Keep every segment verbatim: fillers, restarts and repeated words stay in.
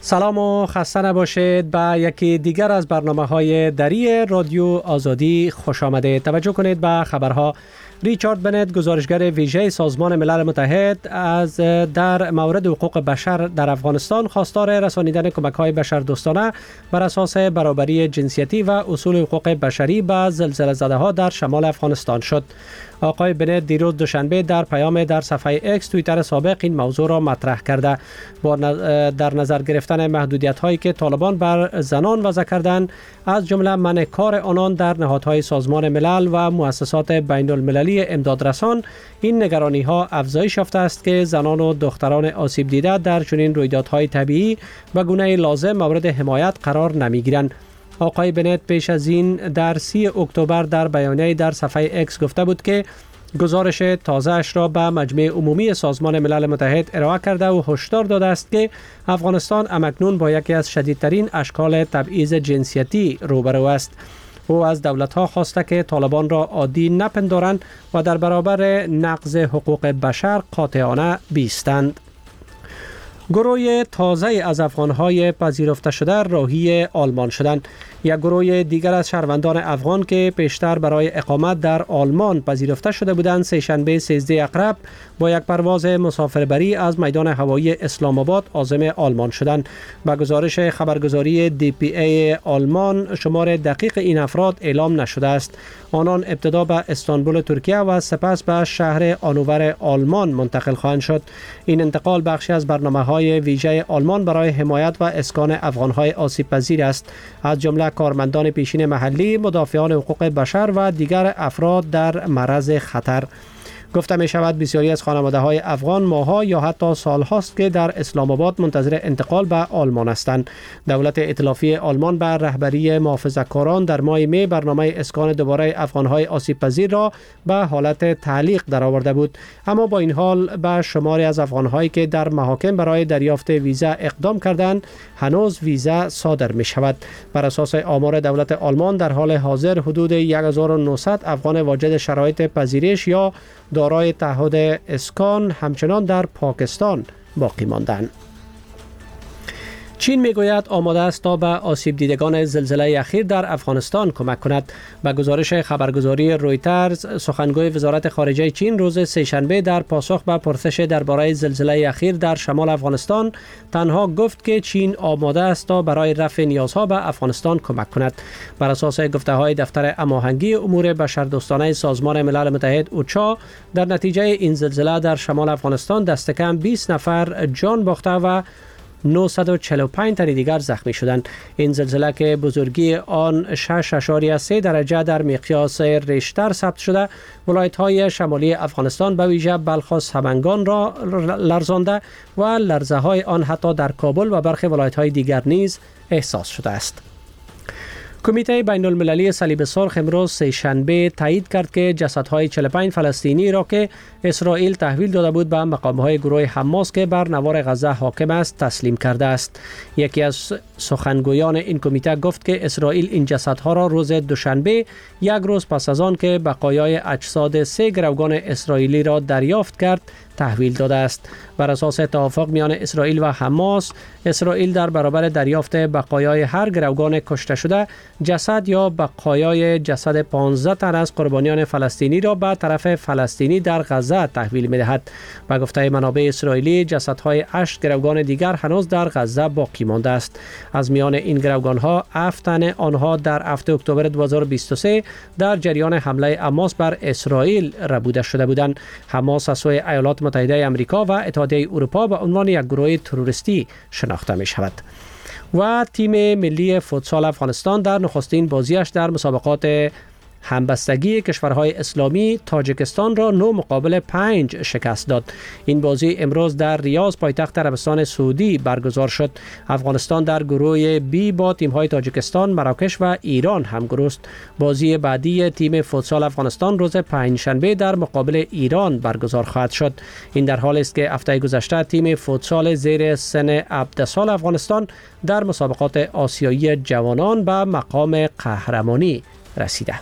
سلام و خسته نباشید. به یکی دیگر از برنامه‌های دری رادیو آزادی خوش آمدید. توجه کنید به خبرها. ریچارد بنت، گزارشگر ویژه سازمان ملل متحد، از در مورد حقوق بشر در افغانستان خواستار رسانیدن کمک‌های بشردوستانه بر اساس برابری جنسیتی و اصول حقوق بشری به زلزله زده‌ها در شمال افغانستان شد. آقای بنت دیروز دوشنبه در پیام در صفحه اکس توییتر سابق این موضوع را مطرح کرده. با در نظر گرفتن محدودیت‌هایی که طالبان بر زنان وضع کردند، از جمله منع کار آنان در نهادهای سازمان ملل و مؤسسات بین المللی امدادرسان، این نگرانی‌ها افزایش یافته است که زنان و دختران آسیب دیده در چنین رویدادهای طبیعی به گونه لازم مورد حمایت قرار نمی‌گیرند. آقای بنت پیش از این در سی اکتبر در بیانیه‌ای در صفحه اکس گفته بود که گزارش تازه‌اش را به مجمع عمومی سازمان ملل متحد ارائه کرده و هشدار داده است که افغانستان همکنون با یکی از شدیدترین اشکال تبعیض جنسیتی روبرو است. او از دولت‌ها خواسته که طالبان را عادی نپندارند و در برابر نقض حقوق بشر قاطعانه بایستند. گروه تازه از افغان‌های پذیرفته شده راهی آلمان شدند. یک گروه دیگر از شهروندان افغان که پیشتر برای اقامت در آلمان پذیرفته شده بودند، سه‌شنبه سیزده اکتبر با یک پرواز مسافربری از میدان هوایی اسلام آباد عازم آلمان شدند. با گزارش خبرگزاری دی پی ای آلمان، شمار دقیق این افراد اعلام نشده است. آنان ابتدا به استانبول ترکیه و سپس به شهر آنوور آلمان منتقل خواهند شد. این انتقال بخشی از برنامه‌های ویژه آلمان برای حمایت و اسکان افغان‌های آسیب پذیر است، از جمله کارمندان پیشین محلی، مدافعان حقوق بشر و دیگر افراد در معرض خطر. گفته می شود بسیاری از خانواده های افغان ماها یا حتی سال هاست که در اسلام آباد منتظر انتقال به آلمان هستند. دولت ائتلافی آلمان به رهبری محافظه‌کاران در ماه می برنامه اسکان دوباره افغان های آسیب پذیر را به حالت تعلیق درآورده بود، اما با این حال به شماری از افغان هایی که در محاکم برای دریافت ویزا اقدام کردند هنوز ویزا صادر می شود. بر اساس آمار دولت آلمان در حال حاضر حدود هزار و نهصد افغان واجد شرایط پذیرش یا دارای تعهد اسکان همچنان در پاکستان باقی ماندند. چین میگوید آماده است تا به آسیب دیدگان زلزله اخیر در افغانستان کمک کند. به گزارش خبرگزاری رویترز، سخنگوی وزارت خارجه چین روز سه‌شنبه در پاسخ به پرسش درباره زلزله اخیر در شمال افغانستان تنها گفت که چین آماده است تا برای رفع نیازها به افغانستان کمک کند. بر اساس گفته‌های دفتر هماهنگی امور بشردوستانه سازمان ملل متحد اوچا، در نتیجه این زلزله در شمال افغانستان دست کم بیست نفر جان باخته و نهصد و چهل و پنج تن دیگر زخمی شدند. این زلزله که بزرگی آن شش اشاریه سه درجه در مقیاس ریشتر ثبت شده، ولایت‌های شمالی افغانستان به ویژه بلخ و سمنگان را لرزانده و لرزه‌های آن حتی در کابل و برخی ولایت‌های دیگر نیز احساس شده است. کمیته بین المللی صلیب سرخ امروز سه‌شنبه تایید کرد که جسدهای چهل و پنج فلسطینی را که اسرائیل تحویل داده بود به مقام‌های گروه حماس که بر نوار غزه حاکم است تسلیم کرده است. یکی از سخنگویان این کمیته گفت که اسرائیل این جسدها را روز دوشنبه، یک روز پس از آن که بقایای اجساد سه گروگان اسرائیلی را دریافت کرد، تحویل داده است. بر اساس توافق میان اسرائیل و حماس، اسرائیل در برابر دریافت بقایای هر گروگان کشته شده، جسد یا بقایای جسد پانزده تن از قربانیان فلسطینی را به طرف فلسطینی در غزه تحویل می‌دهد. به گفته منابع اسرائیلی، جسدهای هشت گروگان دیگر هنوز در غزه باقی مانده است. از میان این گروگان‌ها هفت تن آنها در هفتم اکتبر دو هزار و بیست و سه در جریان حمله حماس بر اسرائیل ربوده شده بودند. حماس از سوی ایالات متحده آمریکا و اتحادیه اروپا به عنوان یک گروه تروریستی شناخته می شود. و تیم ملی فوتسال افغانستان در نخستین بازیش در مسابقات همبستگی کشورهای اسلامی تاجیکستان را نه مقابل پنج شکست داد. این بازی امروز در ریاض پایتخت عربستان سعودی برگزار شد. افغانستان در گروه بی با تیم‌های تاجیکستان، مراکش و ایران همگروه است. بازی بعدی تیم فوتسال افغانستان روز پنجشنبه در مقابل ایران برگزار خواهد شد. این در حالی است که هفته گذشته تیم فوتسال زیر سن هفده سال افغانستان در مسابقات آسیایی جوانان به مقام قهرمانی رسیده.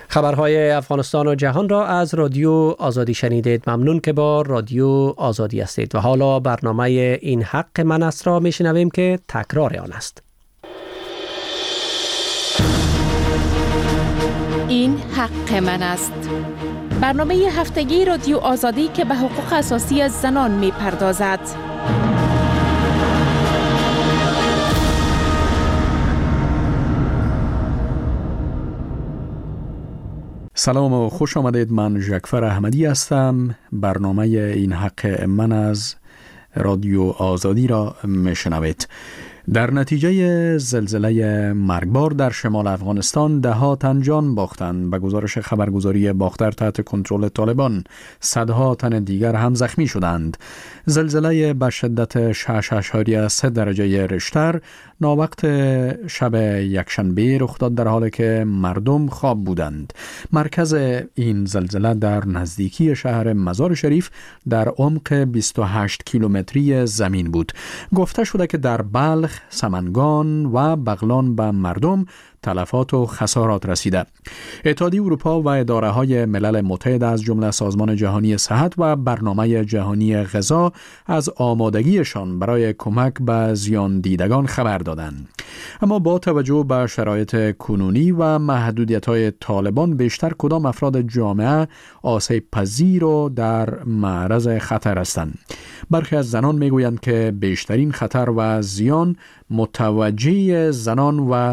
خبرهای افغانستان و جهان را از رادیو آزادی شنیدید. ممنون که با رادیو آزادی هستید و حالا برنامه این حق من است را میشنویم که تکرار آن است. این حق من است. برنامه هفتگی رادیو آزادی که به حقوق اساسی زنان میپردازد. سلام و خوش آمدید. من ژکفر احمدی هستم. برنامه این حق من از رادیو آزادی را میشنوید. در نتیجه زلزله مرگبار در شمال افغانستان ده ها تن جان باختند. به گزارش خبرگزاری باختر تحت کنترل طالبان صدها تن دیگر هم زخمی شدند. زلزله به شدت شش اشاریه سه درجه ریشتر ناوقت شب یکشنبه رخ داد در حالی که مردم خواب بودند. مرکز این زلزله در نزدیکی شهر مزار شریف در عمق بیست و هشت کیلومتری زمین بود. گفته شده که در بلخ، سمنگان و بغلان به مردم تلفات و خسارات رسیده. اتحادیه اروپا و اداره های ملل متحد از جمله سازمان جهانی صحت و برنامه جهانی غذا از آمادگیشان برای کمک به زیان دیدگان خبر دادند. اما با توجه به شرایط کنونی و محدودیت‌های طالبان بیشتر کدام افراد جامعه آسیب پذیر و در معرض خطر هستند؟ برخی از زنان میگویند که بیشترین خطر و زیان متوجه زنان و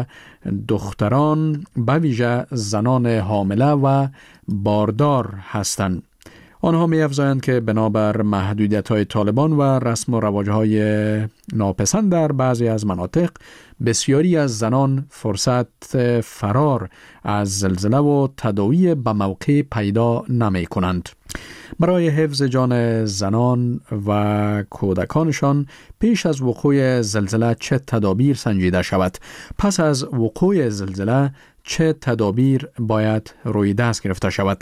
دختران به ویژه زنان حامله و باردار هستند. آنها می افزایند که بنابر محدودیت‌های طالبان و رسم و رواج‌های ناپسند در بعضی از مناطق بسیاری از زنان فرصت فرار از زلزله و تداوی به موقع پیدا نمی کنند. برای حفظ جان زنان و کودکانشان پیش از وقوع زلزله چه تدابیر سنجیده شود؟ پس از وقوع زلزله چه تدابیر باید روی دست گرفته شود؟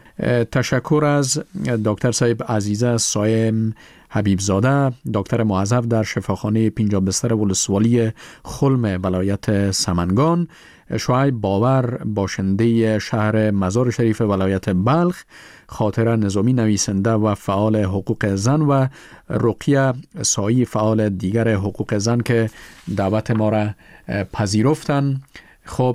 تشکر از دکتر صاحب عزیزه سایم حبیب زاده، دکتر موظف در شفاخانه پنجاه بستر ولسوالی خلم ولایت سمنگان، شعیب باور باشنده شهر مزار شریف ولایت بلخ، خاطره نظامی نویسنده و فعال حقوق زن و رقیه سایی فعال دیگر حقوق زن که دعوت ما را پذیرفتن. خب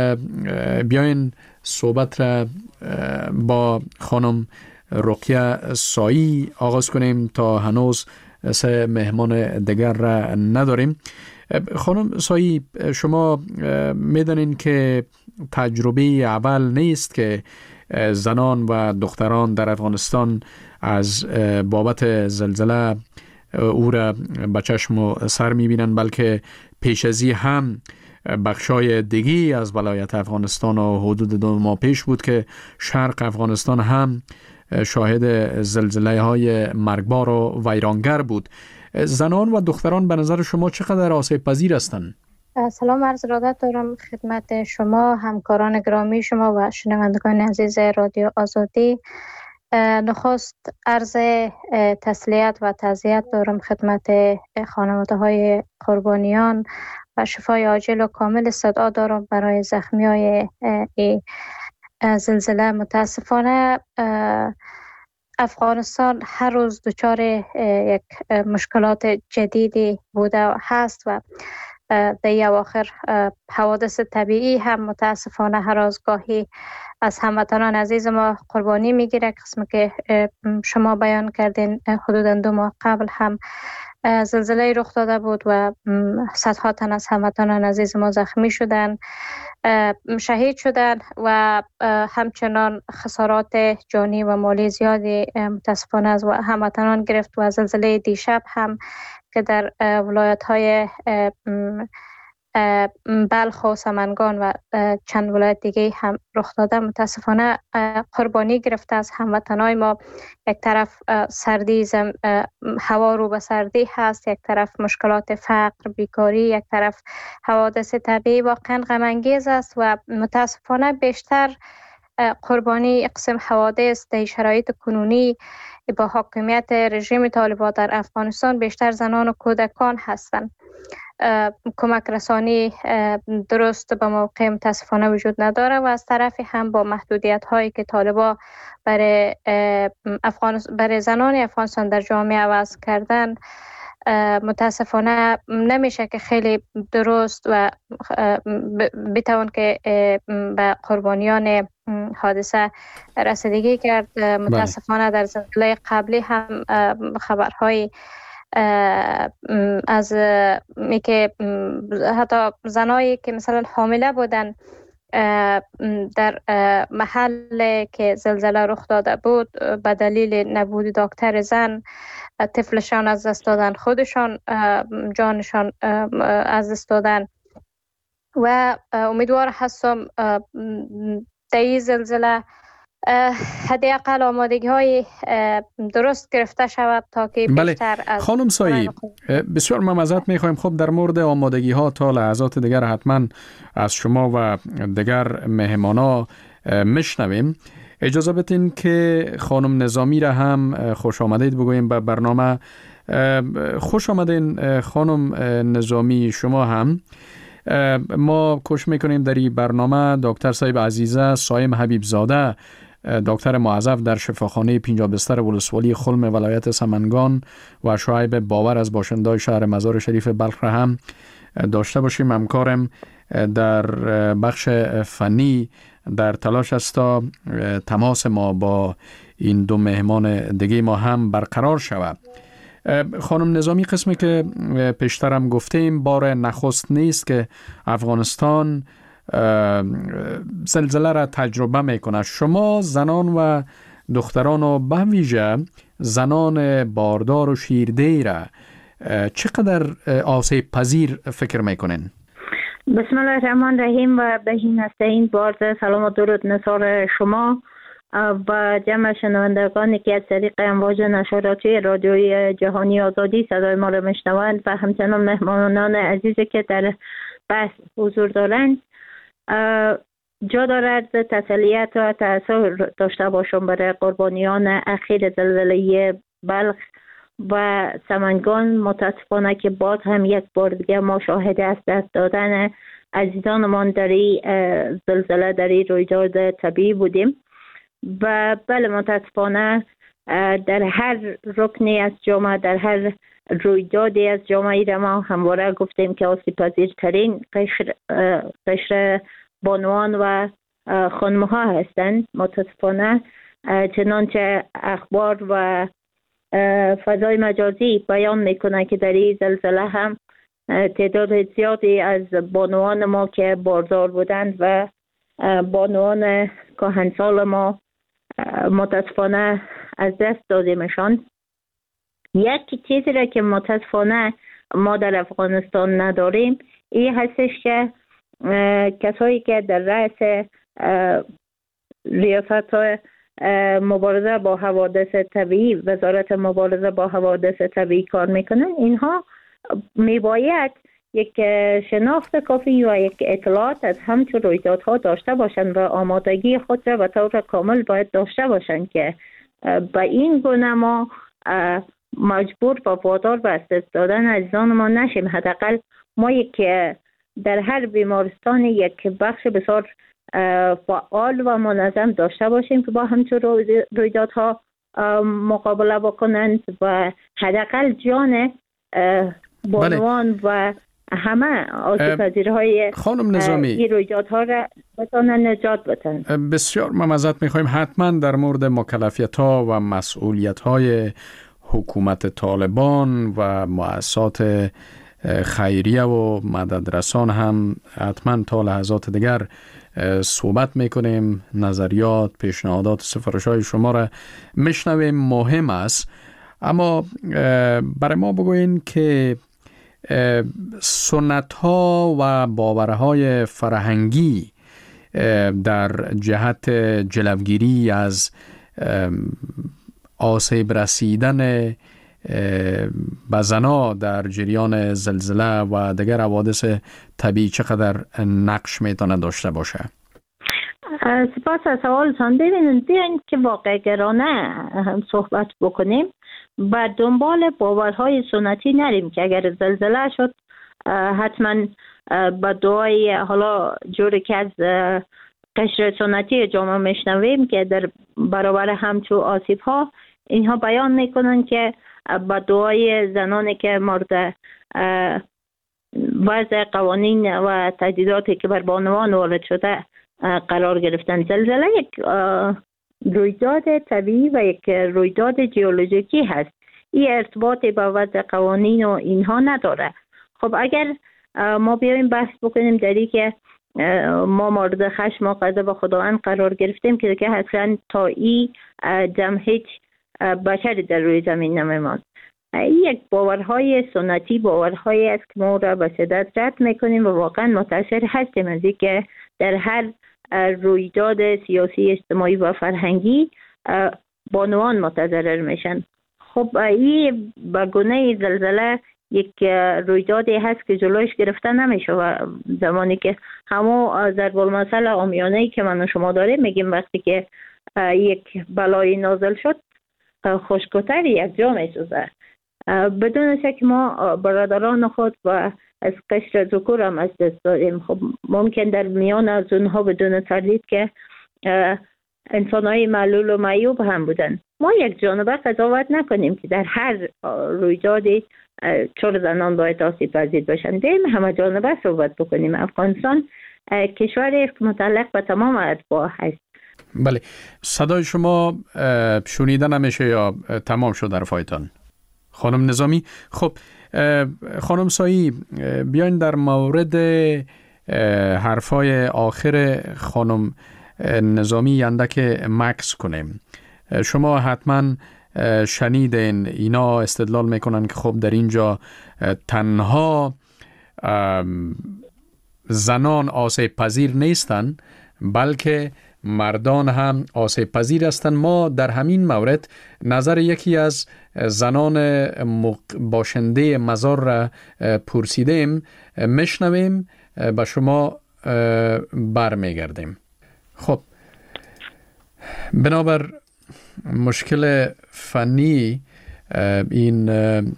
بیاین صحبت را با خانم رقیه سایی آغاز کنیم تا هنوز سه مهمان دیگر را نداریم. خانم سایی، شما میدانین که تجربه اول نیست که زنان و دختران در افغانستان از بابت زلزله او را به چشم و سر میبینن، بلکه پیش ازی هم بخشای دیگی از ولایت افغانستان و حدود دو ماه پیش بود که شرق افغانستان هم شاهد زلزله های مرگبار و ویرانگر بود. زنان و دختران به نظر شما چقدر آسیب پذیر هستند؟ سلام عرض ارادت دارم خدمت شما، همکاران گرامی شما و شنوندگان عزیز رادیو آزادی. نخست عرض تسلیت و تعزیت دارم خدمت خانواده های قربانیان و شفای عاجل و کامل صدا دارم برای زخمی های زلزله. متاسفانه افغانستان هر روز دچار یک مشکلات جدیدی بوده و هست و در اواخر حوادث طبیعی هم متاسفانه هر روز گاهی از هموطنان عزیز ما قربانی میگیره. قسمی که شما بیان کردین حدوداً دو ماه قبل هم زلزله رخ داده بود و صدها تن از هموطنان عزیز ما زخمی شدند، شهید شدند و همچنان خسارات جانی و مالی زیادی متاسفانه از هموطنان گرفت. و زلزله دیشب هم که در ولایت های بلخ و سمنگان و چند ولایت دیگه هم رخ داده متاسفانه قربانی گرفته از هموطنای ما. یک طرف سردی زم هوا رو به سردی هست، یک طرف مشکلات فقر، بیکاری، یک طرف حوادث طبیعی. واقعا غم انگیز است و متاسفانه بیشتر قربانی اقسام حوادث در شرایط کنونی با حاکمیت رژیم طالبان در افغانستان بیشتر زنان و کودکان هستند. کمک رسانی درست به موقع متاسفانه وجود نداره و از طرفی هم با محدودیت هایی که طالبان برای افغان برای زنان افغانستان در جامعه وضع کردن متاسفانه نمیشه که خیلی درست و بتوان که به قربانیان حادثه رسیدگی کرد. متاسفانه در زلزله قبلی هم خبرهای از میگه حتی زنایی که مثلا حامله بودن در محل که زلزله رخ داده بود به دلیل نبود دکتر زن طفلشان از دست دادن، خودشان جانشان از دست دادن و امیدوار هستم در این زلزله حداقل آمادگی های درست گرفته شود تا که بله. بیشتر از خانم سایی بسیار معذرت میخوایم. خب در مورد آمادگی ها تا لحظات دیگر حتما از شما و دیگر مهمانا میشنویم. اجازه بدین که خانم نظامی را هم خوش آمدید بگوییم به برنامه. خوش آمدین خانم نظامی شما هم. ما کوشش میکنیم در این برنامه دکتر صاحب عزیزه صایم حبیب زاده، دکتر موظف در شفاخانه پنجاه بستر ولسوالی خلم ولایت سمنگان و شعیب باور از باشنده‌های شهر مزار شریف بلخ را هم داشته باشیم. همکارم در بخش فنی در تلاش است تا تماس ما با این دو مهمان دیگه ما هم برقرار شود. خانم نظامی، قسمی که پیشترم گفتیم بار نخست نیست که افغانستان زلزله را تجربه میکنه. شما زنان و دختران و به ویژه زنان باردار و شیردهی را چقدر آسیب پذیر فکر میکنین؟ بسم الله الرحمن الرحیم و بهین هستین. بارز سلام و درود نثار شما و جمع شنوندگانی که از طریق امواج نشراتی رادیوی جهانی آزادی صدای ما را میشنوند و همچنان مهمانان عزیزی که در بحث حضور دارند. جا دارد تسلیت و تأثیر داشته باشم برای قربانیان اخیر زلزله بلخ و سمنگان. متاسفانه که باز هم یک بار دیگه ما شاهد از دست دادن عزیزانمان در این زلزله در این رویداد طبیعی بودیم و بله متاسفانه در هر رکنی از جامعه، در هر رویدادی از جامعه را ما همواره گفتیم که آسیب پذیرترین قشر قشر بانوان و خانم‌ها هستند. متاسفانه چنانچه اخبار و فضای مجازی بیان میکنه که در این زلزله هم تعداد زیادی از بانوان ما که باردار بودند و بانوان کهنسال ما متاسفانه از دست دادیمشان. یک چیزی را که متاسفانه ما در افغانستان نداریم این هستش که کسایی که در رأس ریاست مبارزه با حوادث طبیعی، وزارت مبارزه با حوادث طبیعی کار میکنن، اینها میباید یک شناخت کافی و یک اطلاعات از همچون رویدادها داشته باشند و آمادگی خود را به طور کامل باید داشته باشند که به این گونه ما مجبور و وادار به از دست دادن عزیزان ما نشیم. حداقل ما یک در هر بیمارستان یک بخش بسیار فعال و منظم داشته باشیم که با همچون رویدادها مقابله بکنند و حداقل جان بانوان بله. و همه آسیب‌پذیرهای خانم نظامی این رویدادها را بتانن نجات بدن. بسیار ممزد میخوایم حتما در مورد مکلفیت‌ها و مسئولیت‌های حکومت طالبان و مؤسسات خیریه و مددرسان هم حتما تا لحظات دیگر صحبت میکنیم. نظریات، پیشنهادات، سفارش‌های شما را میشنویم، مهم است. اما برای ما بگوین که سنت‌ها و باورهای فرهنگی در جهت جلوگیری از آسیب رسیدن به زنا در جریان زلزله و دیگر حوادث طبیعی چقدر نقش میتونه داشته باشه؟ سپاس از سوالتان. ببینید بیاین که واقع گرانه هم صحبت بکنیم و دنبال باورهای سنتی نریم که اگر زلزله شد حتما با دعای حالا جوری که از قشر سنتی جامعه میشنویم که در برابر همچو آسیب ها اینها بیان میکنن که با دعای زنانی که مورد وضع قوانین و تهدیداتی که بر بانوان وارد شده قرار گرفتن. زلزله یک رویداد طبیعی و یک رویداد ژئولوژیکی هست. این ارتباطی با وضع قوانین و اینها نداره. خب اگر ما بیایم بحث بکنیم در این که ما مورد خشم و غضب خداوند قرار گرفتیم که که اصلا تا این دم هیچ بشری در روی زمین نمیماند. این یک باورهای سنتی باورهایی است که ما را به شدت رد میکنیم و واقعا متاثر هستیم از این که در هر رویداد سیاسی اجتماعی و فرهنگی بانوان متضرر میشن. خب این به گونه زلزله یک رویدادی هست که جلوش گرفته نمیشه و زمانی که همو ضرب المثل عامیانه‌ای که من و شما داریم میگیم وقتی که یک بلایی نازل شد خشک‌تر یک جا میسوزه. بدون شک ما برادران خود و از قشر ذکور هم از دست دادیم. خب ممکن در میان از اونها بدون تردید که انسان‌های معلول و معیوب هم بودن. ما یک جانبه قضاوت نکنیم که در هر رویدادی چرا زنان باید آسیب پذیر باشن. دیم همه جانبه صحبت بکنیم. افغانستان کشوری است که متعلق به تمام اتباع هست. بله، صدای شما شنیده نمیشه یا تمام شد حرفایتان خانم نظامی؟ خب خانم سایی، بیاین در مورد حرفای آخر خانم نظامی اندک مکس کنیم. شما حتما شنیدین اینا استدلال میکنن که خب در اینجا تنها زنان آسیب پذیر نیستن بلکه مردان هم آسیب پذیر هستند. ما در همین مورد نظر یکی از زنان باشنده مزار را پرسیدیم، میشنویم به شما برمیگردیم. خب بنابر مشکل فنی این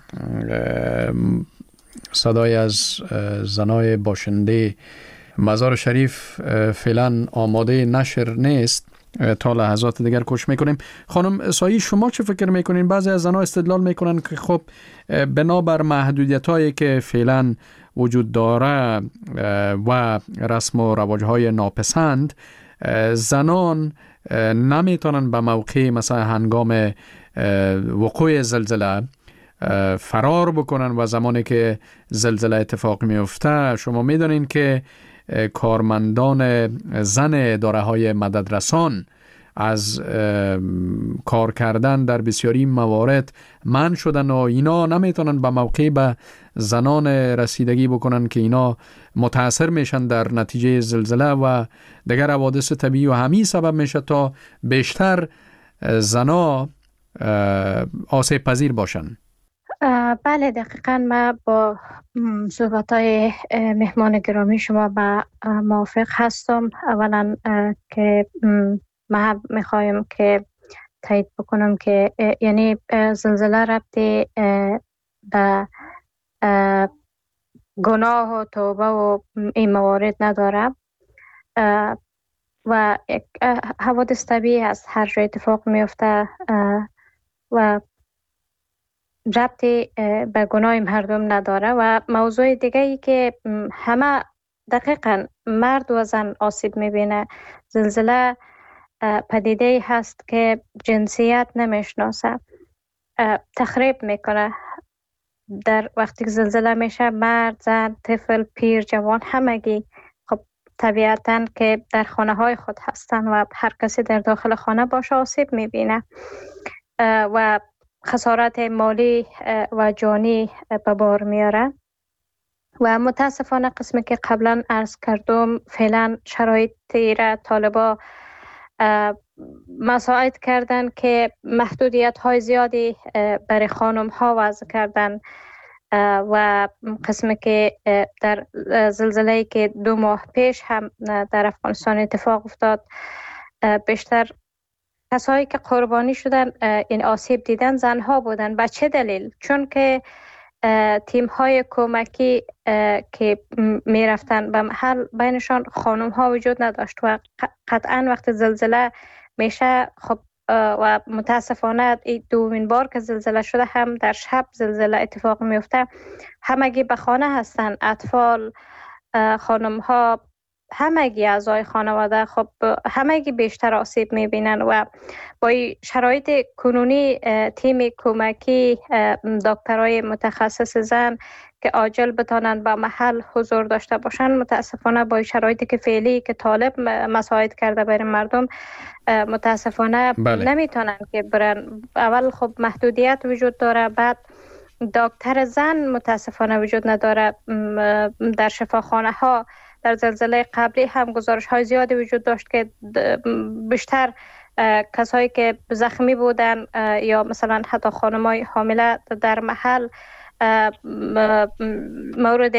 صدای از زنای باشنده مزار شریف فعلا آماده نشر نیست، تا لحظات دیگر کوشش میکنیم. خانم سایی، شما چه فکر میکنین؟ بعضی از زنها استدلال میکنن که خب بنابر محدودیت هایی که فعلا وجود داره و رسم و رواجهای ناپسند، زنان نمیتونن به موقع مثلا هنگام وقوع زلزله فرار بکنن و زمانی که زلزله اتفاق میفته شما میدونین که کارمندان زن اداره‌های مددرسان از کار کردن در بسیاری موارد منع شدن و اینا نمیتونن به موقع به زنان رسیدگی بکنن که اینا متاثر میشن در نتیجه زلزله و دیگر حوادث طبیعی و همین سبب میشه تا بیشتر زنا آسیب پذیر باشن. بله دقیقاً ما با صحبت‌های مهمان گرامی شما با موافق هستم. اولا که ما میخوایم که تایید بکنم که یعنی زلزله ربطی به گناه و توبه و این موارد نداره و حوادث طبیعی هست، هر جای اتفاق میفته و ربطی به گناه مردم نداره. و موضوع دیگه ای که همه دقیقاً مرد و زن آسیب میبینه، زلزله پدیده هست که جنسیت نمیشناسه، تخریب میکنه. در وقتی که زلزله میشه مرد، زن، طفل، پیر، جوان همگی خب طبیعتاً که در خانه های خود هستن و هر کسی در داخل خانه باشه آسیب میبینه و خسارت مالی و جانی به بار میاره. و متاسفانه قسمی که قبلا عرض کردم فعلا شرایطی را طالبا مساعد کردن که محدودیت های زیادی برای خانم ها وضع کردن و قسمی که در زلزله‌ای که دو ماه پیش هم در افغانستان اتفاق افتاد بیشتر کسایی که قربانی شدن این آسیب دیدن زنها بودن. به چه دلیل؟ چون که تیم های کمکی که می رفتن به محل بینشان خانم ها وجود نداشت و قطعا وقت زلزله میشه. خب و متاسفانه دومین بار که زلزله شده هم در شب زلزله اتفاق میفته، همگی به خانه هستن، اطفال، خانم ها، همگی اعضای خانواده، خب همگی بیشتر آسیب میبینن و با شرایط کنونی تیم کمکی دکترای متخصص زن که عاجل بتانن به محل حضور داشته باشن، متاسفانه با شرایطی که فعلی که طالب مساعد کرده برای مردم متاسفانه بله. نمیتونن که برن. اول خب محدودیت وجود داره، بعد دکتر زن متاسفانه وجود نداره. در شفاخانه ها در زلزله قبلی هم گزارش های زیادی وجود داشت که بیشتر کسایی که زخمی بودن یا مثلا حتی خانمای حامله در محل مورد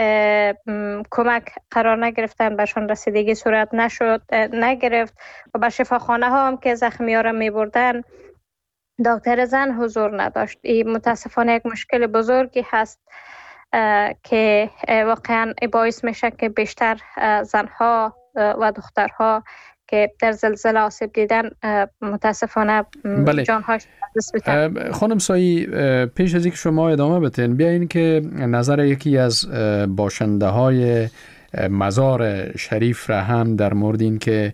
کمک قرار نگرفتن، برشان رسیدگی صورت نشد نگرفت و به شفاخانه ها هم که زخمی ها را می بردن دکتر زن حضور نداشت. این متاسفانه یک مشکل بزرگی هست که واقعا باعث میشه که بیشتر زنها و دخترها که در زلزله آسیب دیدن متاسفانه بله. جانهاش دست بتن. خانم سایی، پیش از اینکه شما ادامه بتین بیاین که نظر یکی از باشنده های مزار شریف را هم در مورد این که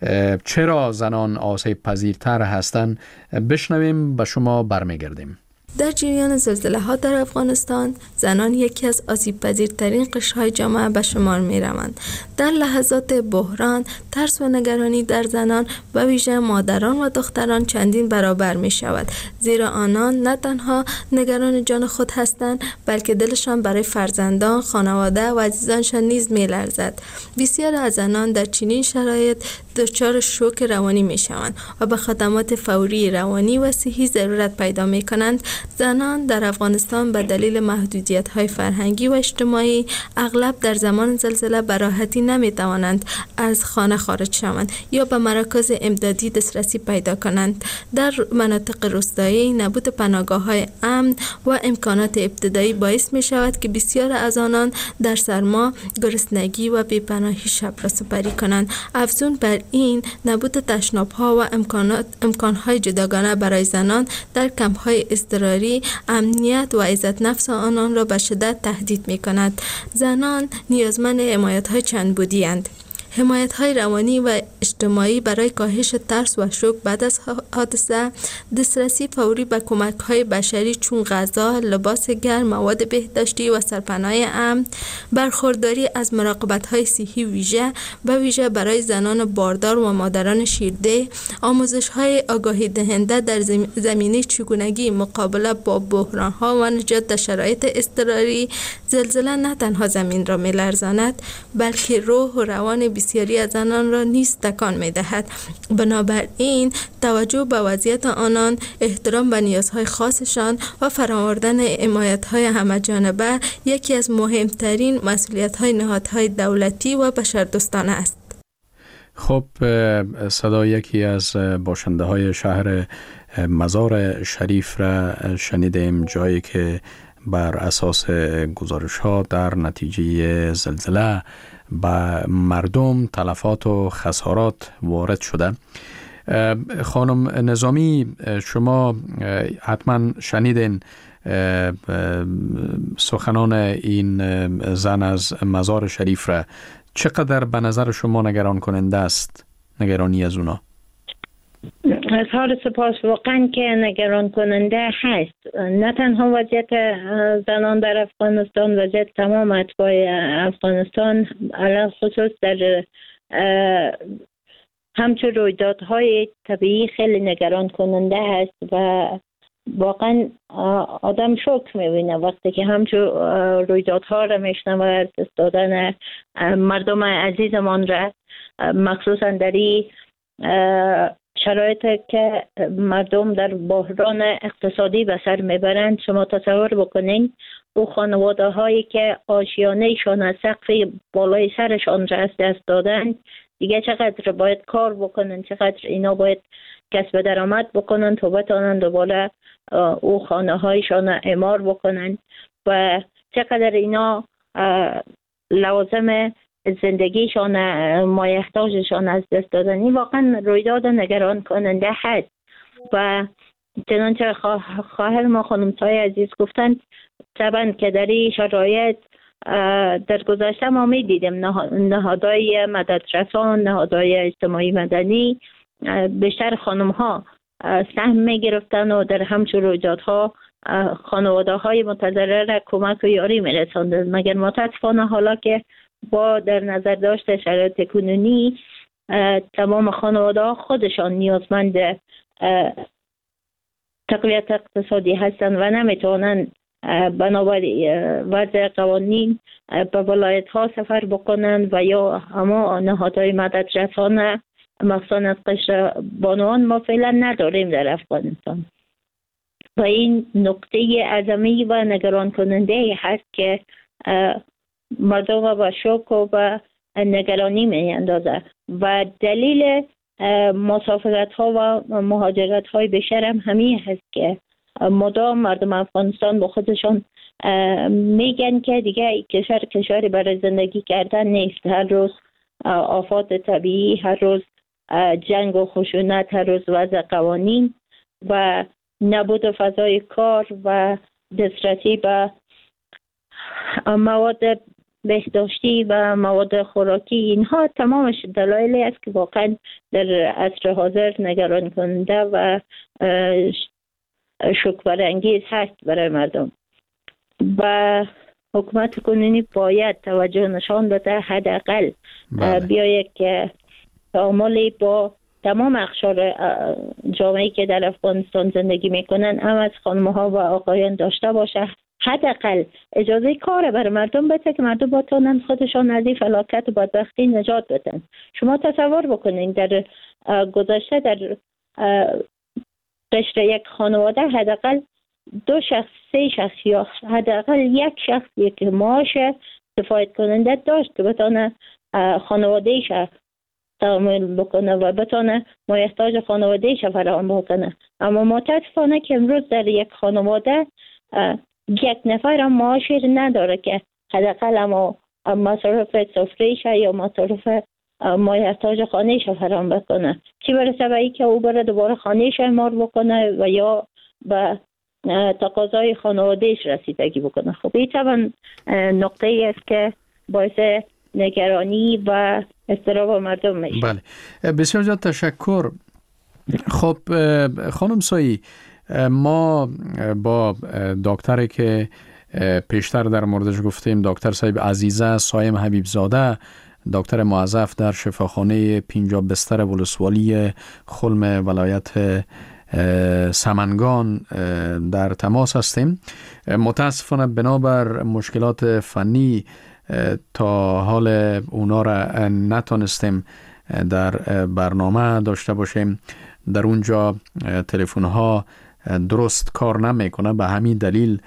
چرا زنان آسیب پذیرتر هستند بشنویم، به شما برمیگردیم. در جریان زلزله ها در افغانستان زنان یکی از آسیب پذیرترین قشرهای جامعه به شمار می روند. در لحظات بحران ترس و نگرانی در زنان و ویژه مادران و دختران چندین برابر می شود، زیرا آنان نه تنها نگران جان خود هستند بلکه دلشان برای فرزندان، خانواده و عزیزانشان نیز می لرزد. بسیار از زنان در چنین شرایط دچار شوک روانی می شوند و به خدمات فوری روانی و صحی ضرورت پیدا می کنند. زنان در افغانستان به دلیل محدودیت‌های فرهنگی و اجتماعی اغلب در زمان زلزله به راحتی نمی‌توانند از خانه خارج شوند یا به مراکز امدادی دسترسی پیدا کنند. در مناطق روستایی نبود پناهگاه‌های امن و امکانات ابتدایی باعث می‌شود که بسیار از آنان در سرما، گرسنگی و بی‌پناهی شب را سپری کنند. افزون بر این نبود تشناب‌ها و امکانات امکان‌های جداگانه برای زنان در کمپ‌های اضطراری امنیت و عزت نفس آنان را به شدت تهدید می کند. زنان نیازمند حمایت‌های چند بودی اند. حمایت‌های روانی و اجتماعی برای کاهش ترس و شوک بعد از حادثه، دسترسی فوری به کمک‌های بشری چون غذا، لباس گرم، مواد بهداشتی و سرپناه امن، برخورداری از مراقبت‌های صحی ویژه به ویژه برای زنان باردار و مادران شیرده، آموزش‌های آگاهی دهنده در زمینه چگونگی مقابله با بحران‌ها و نجات در شرایط اضطراری. زلزله نه تنها زمین را می‌لرزاند بلکه روح و روان بسیاری از زنان را نیز تکان می‌دهد. بنابراین توجه به وضعیت آنان، احترام به نیازهای خاصشان و فراآوردن حمایت‌های همه‌جانبه یکی از مهمترین مسئولیت‌های نهادهای دولتی و بشردوستانه است. خب، صدای یکی از باشنده های شهر مزار شریف را شنیدیم، جایی که بر اساس گزارش ها در نتیجه زلزله به مردم تلفات و خسارات وارد شده. خانم نظامی، شما حتما شنیدین سخنان این زن از مزار شریف را. چقدر به نظر شما نگران کننده است نگرانی از اونا؟ اظهار سپاس. واقعا که نگران کننده هست. نه تنها وضعیت زنان در افغانستان، وضعیت تمام اتباع افغانستان علاوه خصوص در همچون رویدادهای طبیعی خیلی نگران کننده هست و واقعا آدم شوک می‌بینه وقتی که همچون رویدادها را میشنوه، دست دادن مردم عزیزمان را، مخصوصا در این شرایطی که مردم در بحران اقتصادی به سر میبرند. شما تصور بکنین او خانواده هایی که آشیانه شان از سقف بالای سرشان را از دست دادن، دیگه چقدر باید کار بکنن، چقدر اینا باید کسب درآمد بکنن تا بتانن دوباره او خانه هایشان اعمار بکنن. و چقدر اینا لازم زندگیشان مایحتاجشان از دست دادن. واقعا رویداد نگران کننده هست و چنانچه خواهر ما خانم سای عزیز گفتن طبعا که در این شرایط در گذشته ما می دیدیم نهادهای مددرسان، نهادهای اجتماعی مدنی بیشتر خانم ها سهم می گرفتن و در همچون رویدادها خانواده های متضرر را کمک و یاری می رساندن. مگر متاسفانه حالا که با در نظر داشت شرایط کنونی تمام خانواده ها خودشان نیازمند تقویت اقتصادی هستند و نمیتونن بنابراین وضع قوانین به ولایت ها سفر بکنند و یا اما نهادهای مددرسان مخصوصا از قشر بانوان ما فعلا نداریم در افغانستان و این نقطه عظمی و نگران کننده هست که مردم و شوک و به نگرانی می اندازه و دلیل مسافرت ها و مهاجرت های بیشتر هم همین هست که مدام مردم افغانستان با خودشان میگن که دیگه کشور کشوری برای زندگی کردن نیست. هر روز آفات طبیعی، هر روز جنگ و خشونت، هر روز وضع قوانین و نبود فضای کار و دسترسی به مواد بهداشتی و مواد خوراکی، اینها تمامش دلایلی است که واقعا در عصر حاضر نگران کننده و شوک برانگیز هست برای مردم و حکومت کنونی باید توجه نشان بده، حداقل بیاید که تعاملی با تمام اقشار جامعه‌ای که در افغانستان زندگی میکنن هم از خانم‌ها و آقایان داشته باشه، حداقل اجازه کار برای مردم بده که مردم بتونن خودشان از این فلاکت و بدبختی نجات بدن. شما تصور بکنین در گذشته در قشر یک خانواده حداقل دو شخص، سه شخص یا حداقل یک شخص یک معاش کفایت کننده داشت که بتونه خانواده‌اش تعامل بکنه و بتونه مایحتاج خانواده‌اش فراهم بکنه. اما متاسفانه که امروز در یک خانواده یک نفر هم معاشی نداره که حداقل اما مصارف سفره‌اش یا مصارف مایحتاج خانه‌اش فراهم بکنه، چی برسه به این که او بره دوباره خانه‌اش اعمار بکنه و یا به تقاضای خانواده‌اش رسیدگی بکنه. خب این طبعا نقطه ای است که باعث نگرانی و اضطراب مردم میشه. بله، بسیار زیاد تشکر. خب خانم سایی، ما با دکتری که پیشتر در موردش گفتیم، دکتر صاحب عزیزه سایم حبیب زاده، دکتر موظف در شفاخانه پنجاه بستر ولسوالی خلم ولایت سمنگان در تماس هستیم. متاسفانه بنابر مشکلات فنی تا حال اونا را نتونستیم در برنامه داشته باشیم. در اونجا تلفن ها درست کار نمیکنه، به همین دلیل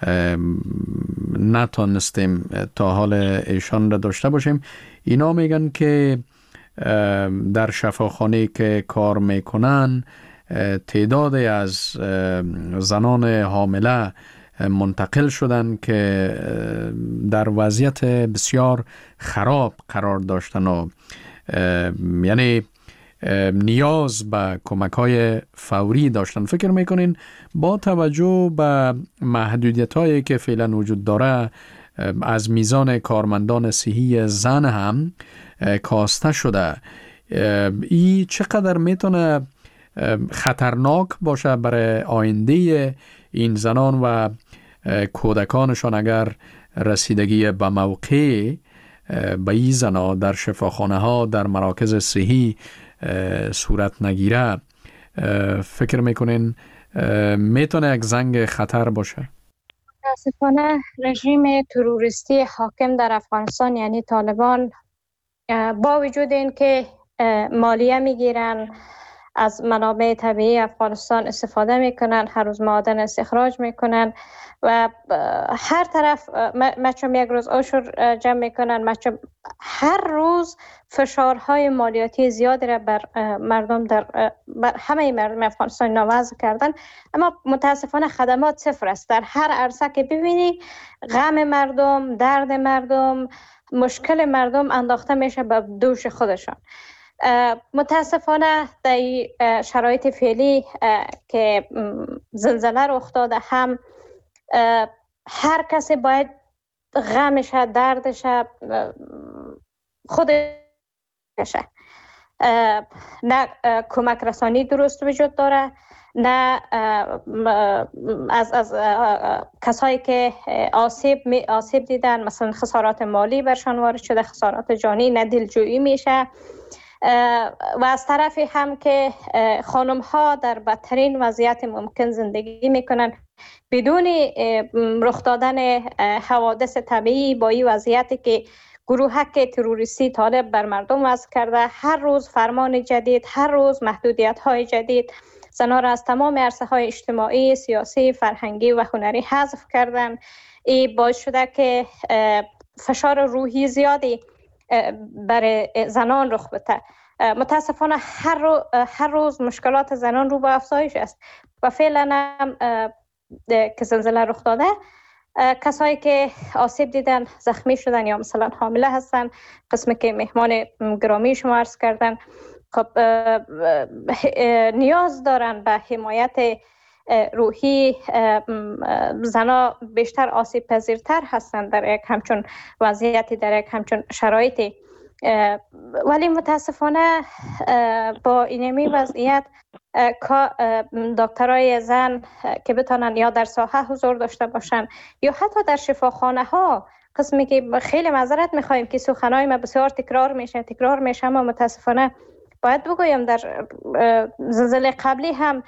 نتونستیم تا حال ایشان را داشته باشیم. اینا میگن که در شفاخانه که کار میکنن تعدادی از زنان حامله منتقل شدن که در وضعیت بسیار خراب قرار داشتن و یعنی نیاز به کمک‌های فوری داشتن. فکر میکنین با توجه به محدودیت‌هایی که فعلا وجود داره از میزان کارمندان صحی زن هم کاسته شده، این چقدر میتونه خطرناک باشه برای آینده این زنان و کودکانشان اگر رسیدگی به موقع به این زنان در شفاخانه ها، در مراکز صحی صورت نگیره؟ فکر میکنین میتونه یک زنگ خطر باشه؟ متاسفانه رژیم تروریستی حاکم در افغانستان یعنی طالبان با وجود این که مالیه میگیرن، از منابع طبیعی افغانستان استفاده میکنن، هر روز معادن استخراج میکنن، و هر طرف مچم یک روز عشر جمع میکنن، مچم هر روز فشارهای مالیاتی زیادی را بر مردم در بر همه مردم افغانستان نوازع کردن. اما متاسفانه خدمات صفر است. در هر عرصه که ببینی غم مردم، درد مردم، مشکل مردم انداخته میشه به دوش خودشان. متاسفانه در شرایط فعلی که زلزله رخ داده، هم هر کسی باید غمش، دردش خودشه. نه کمک رسانی درست وجود داره، نه از از کسایی که آسیب آسیب دیدن مثلا خسارات مالی برشان وارد شده، خسارات جانی، نه دلجویی میشه. و از طرفی هم که خانم ها در بدترین وضعیت ممکن زندگی میکنن بدون رخ دادن حوادث طبیعی، با این وضعیتی که گروهک تروریستی طالب بر مردم وضع کرده، هر روز فرمان جدید، هر روز محدودیت های جدید زنها را از تمام عرصه های اجتماعی، سیاسی، فرهنگی و هنری حذف کردن. این باعث شده که فشار روحی زیادی برای زنان رخ بده. متاسفانه هر, رو، هر روز مشکلات زنان رو به افزایش است و فعلا هم که زلزله رخ داده، کسایی که آسیب دیدن، زخمی شدن یا مثلا حامله هستن، قسمی که مهمان گرامی شما عرض کردن، خب نیاز دارن به حمایت روحی. زنا بیشتر آسیب پذیرتر هستند در یک همچون وضعیتی، در یک همچون شرایطی. ولی متاسفانه با اینمی وضعیت دکترای زن که بتانن یا در ساحه حضور داشته باشن یا حتی در شفاخانه ها، قسمی که خیلی معذرت میخوایم که سخنهای ما بسیار تکرار میشه تکرار میشه اما متاسفانه باید بگویم در زلزله قبلی هم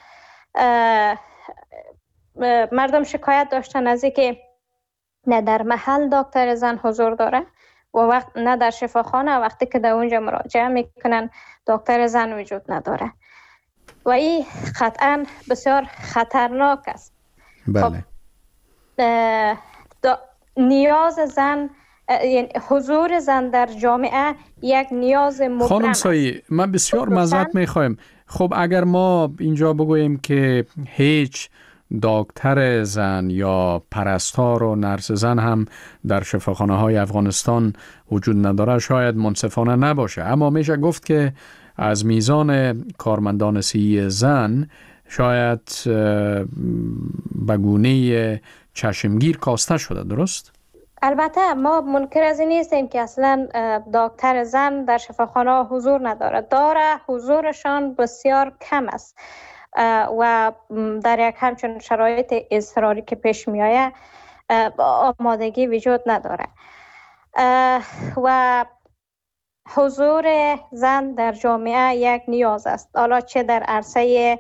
مردم شکایت داشتن از اینکه نه در محل دکتر زن حضور داره و وقت نه در شفاخانه وقتی که در اونجا مراجعه میکنن دکتر زن وجود نداره و این قطعا بسیار خطرناک است. بله. خب نیاز زن، یعنی حضور زن در جامعه یک نیاز مبرم. خانم سایی، من بسیار معذرت میخوایم. خب اگر ما اینجا بگوییم که هیچ دکتر زن یا پرستار و نرس زن هم در شفاخانه های افغانستان وجود نداره، شاید منصفانه نباشه، اما میشه گفت که از میزان کارمندان صحی زن شاید به گونه چشمگیر کاسته شده، درست؟ البته ما منکر از این نیستیم که اصلا دکتر زن در شفاخانه حضور نداره، داره، حضورشان بسیار کم است و در یک همچون شرایط اضطراری که پیش می آید آمادگی وجود نداره و حضور زن در جامعه یک نیاز است، حالا چه در عرصه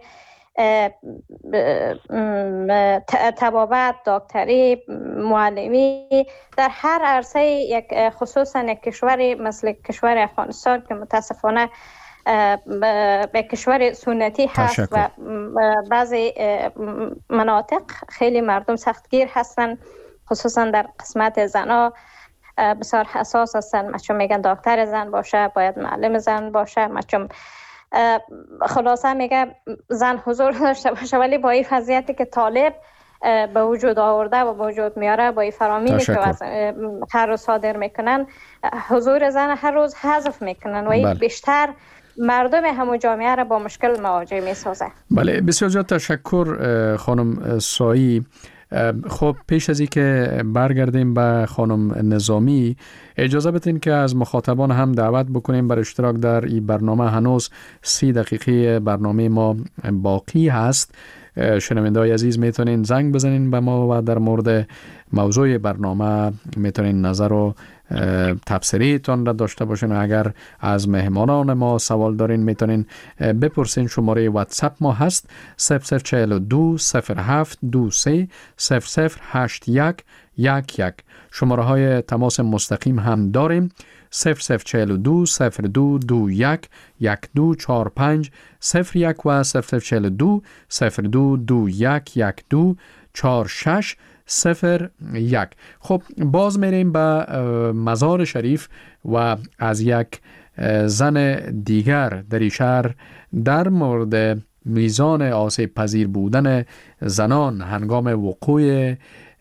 طبابت، دکتری، معلمی، در هر عرصه، یک خصوصا یک کشوری مثل کشور افغانستان که متاسفانه به کشور سنتی هست تشکر. و بعضی مناطق خیلی مردم سختگیر هستن، خصوصا در قسمت زنها بسیار حساس هستن. مچون میگن دکتر زن باشه باید معلم زن باشه، مچون خلاصه میگه زن حضور داشته باشه، ولی با این وضعیتی که طالب به وجود آورده و به وجود میاره، با این فرامینی که هر روز صادر میکنن، حضور زن هر روز حذف میکنن و این بیشتر مردم همون جامعه را با مشکل مواجه میسازه. بله، بسیار زیاد تشکر خانم سایی. خب پیش از این که برگردیم به خانم نظامی، اجازه بدین که از مخاطبان هم دعوت بکنیم بر اشتراک در این برنامه. هنوز سی دقیقه برنامه ما باقی هست. شنونده‌های عزیز میتونین زنگ بزنین به ما و در مورد موضوع برنامه میتونین نظر و تبصره‌تان را داشته باشین. اگر از مهمانان ما سوال دارین میتونین بپرسین. شماره واتساپ ما هست صفر صفر چهل و دو صفر هفت دو سه صفر صفر هشت یک یک یک. شماره های تماس مستقیم هم داریم صفر صفر چهل و دو صفر دو دو یک یک دو چهار پنج صفر یک و صفر صفر چهل و دو صفر دو دو یک یک دو چهار شش صفر یک. خب باز میریم به مزار شریف و از یک زن دیگر در این شهر در مورد میزان آسیب پذیر بودن زنان هنگام وقوع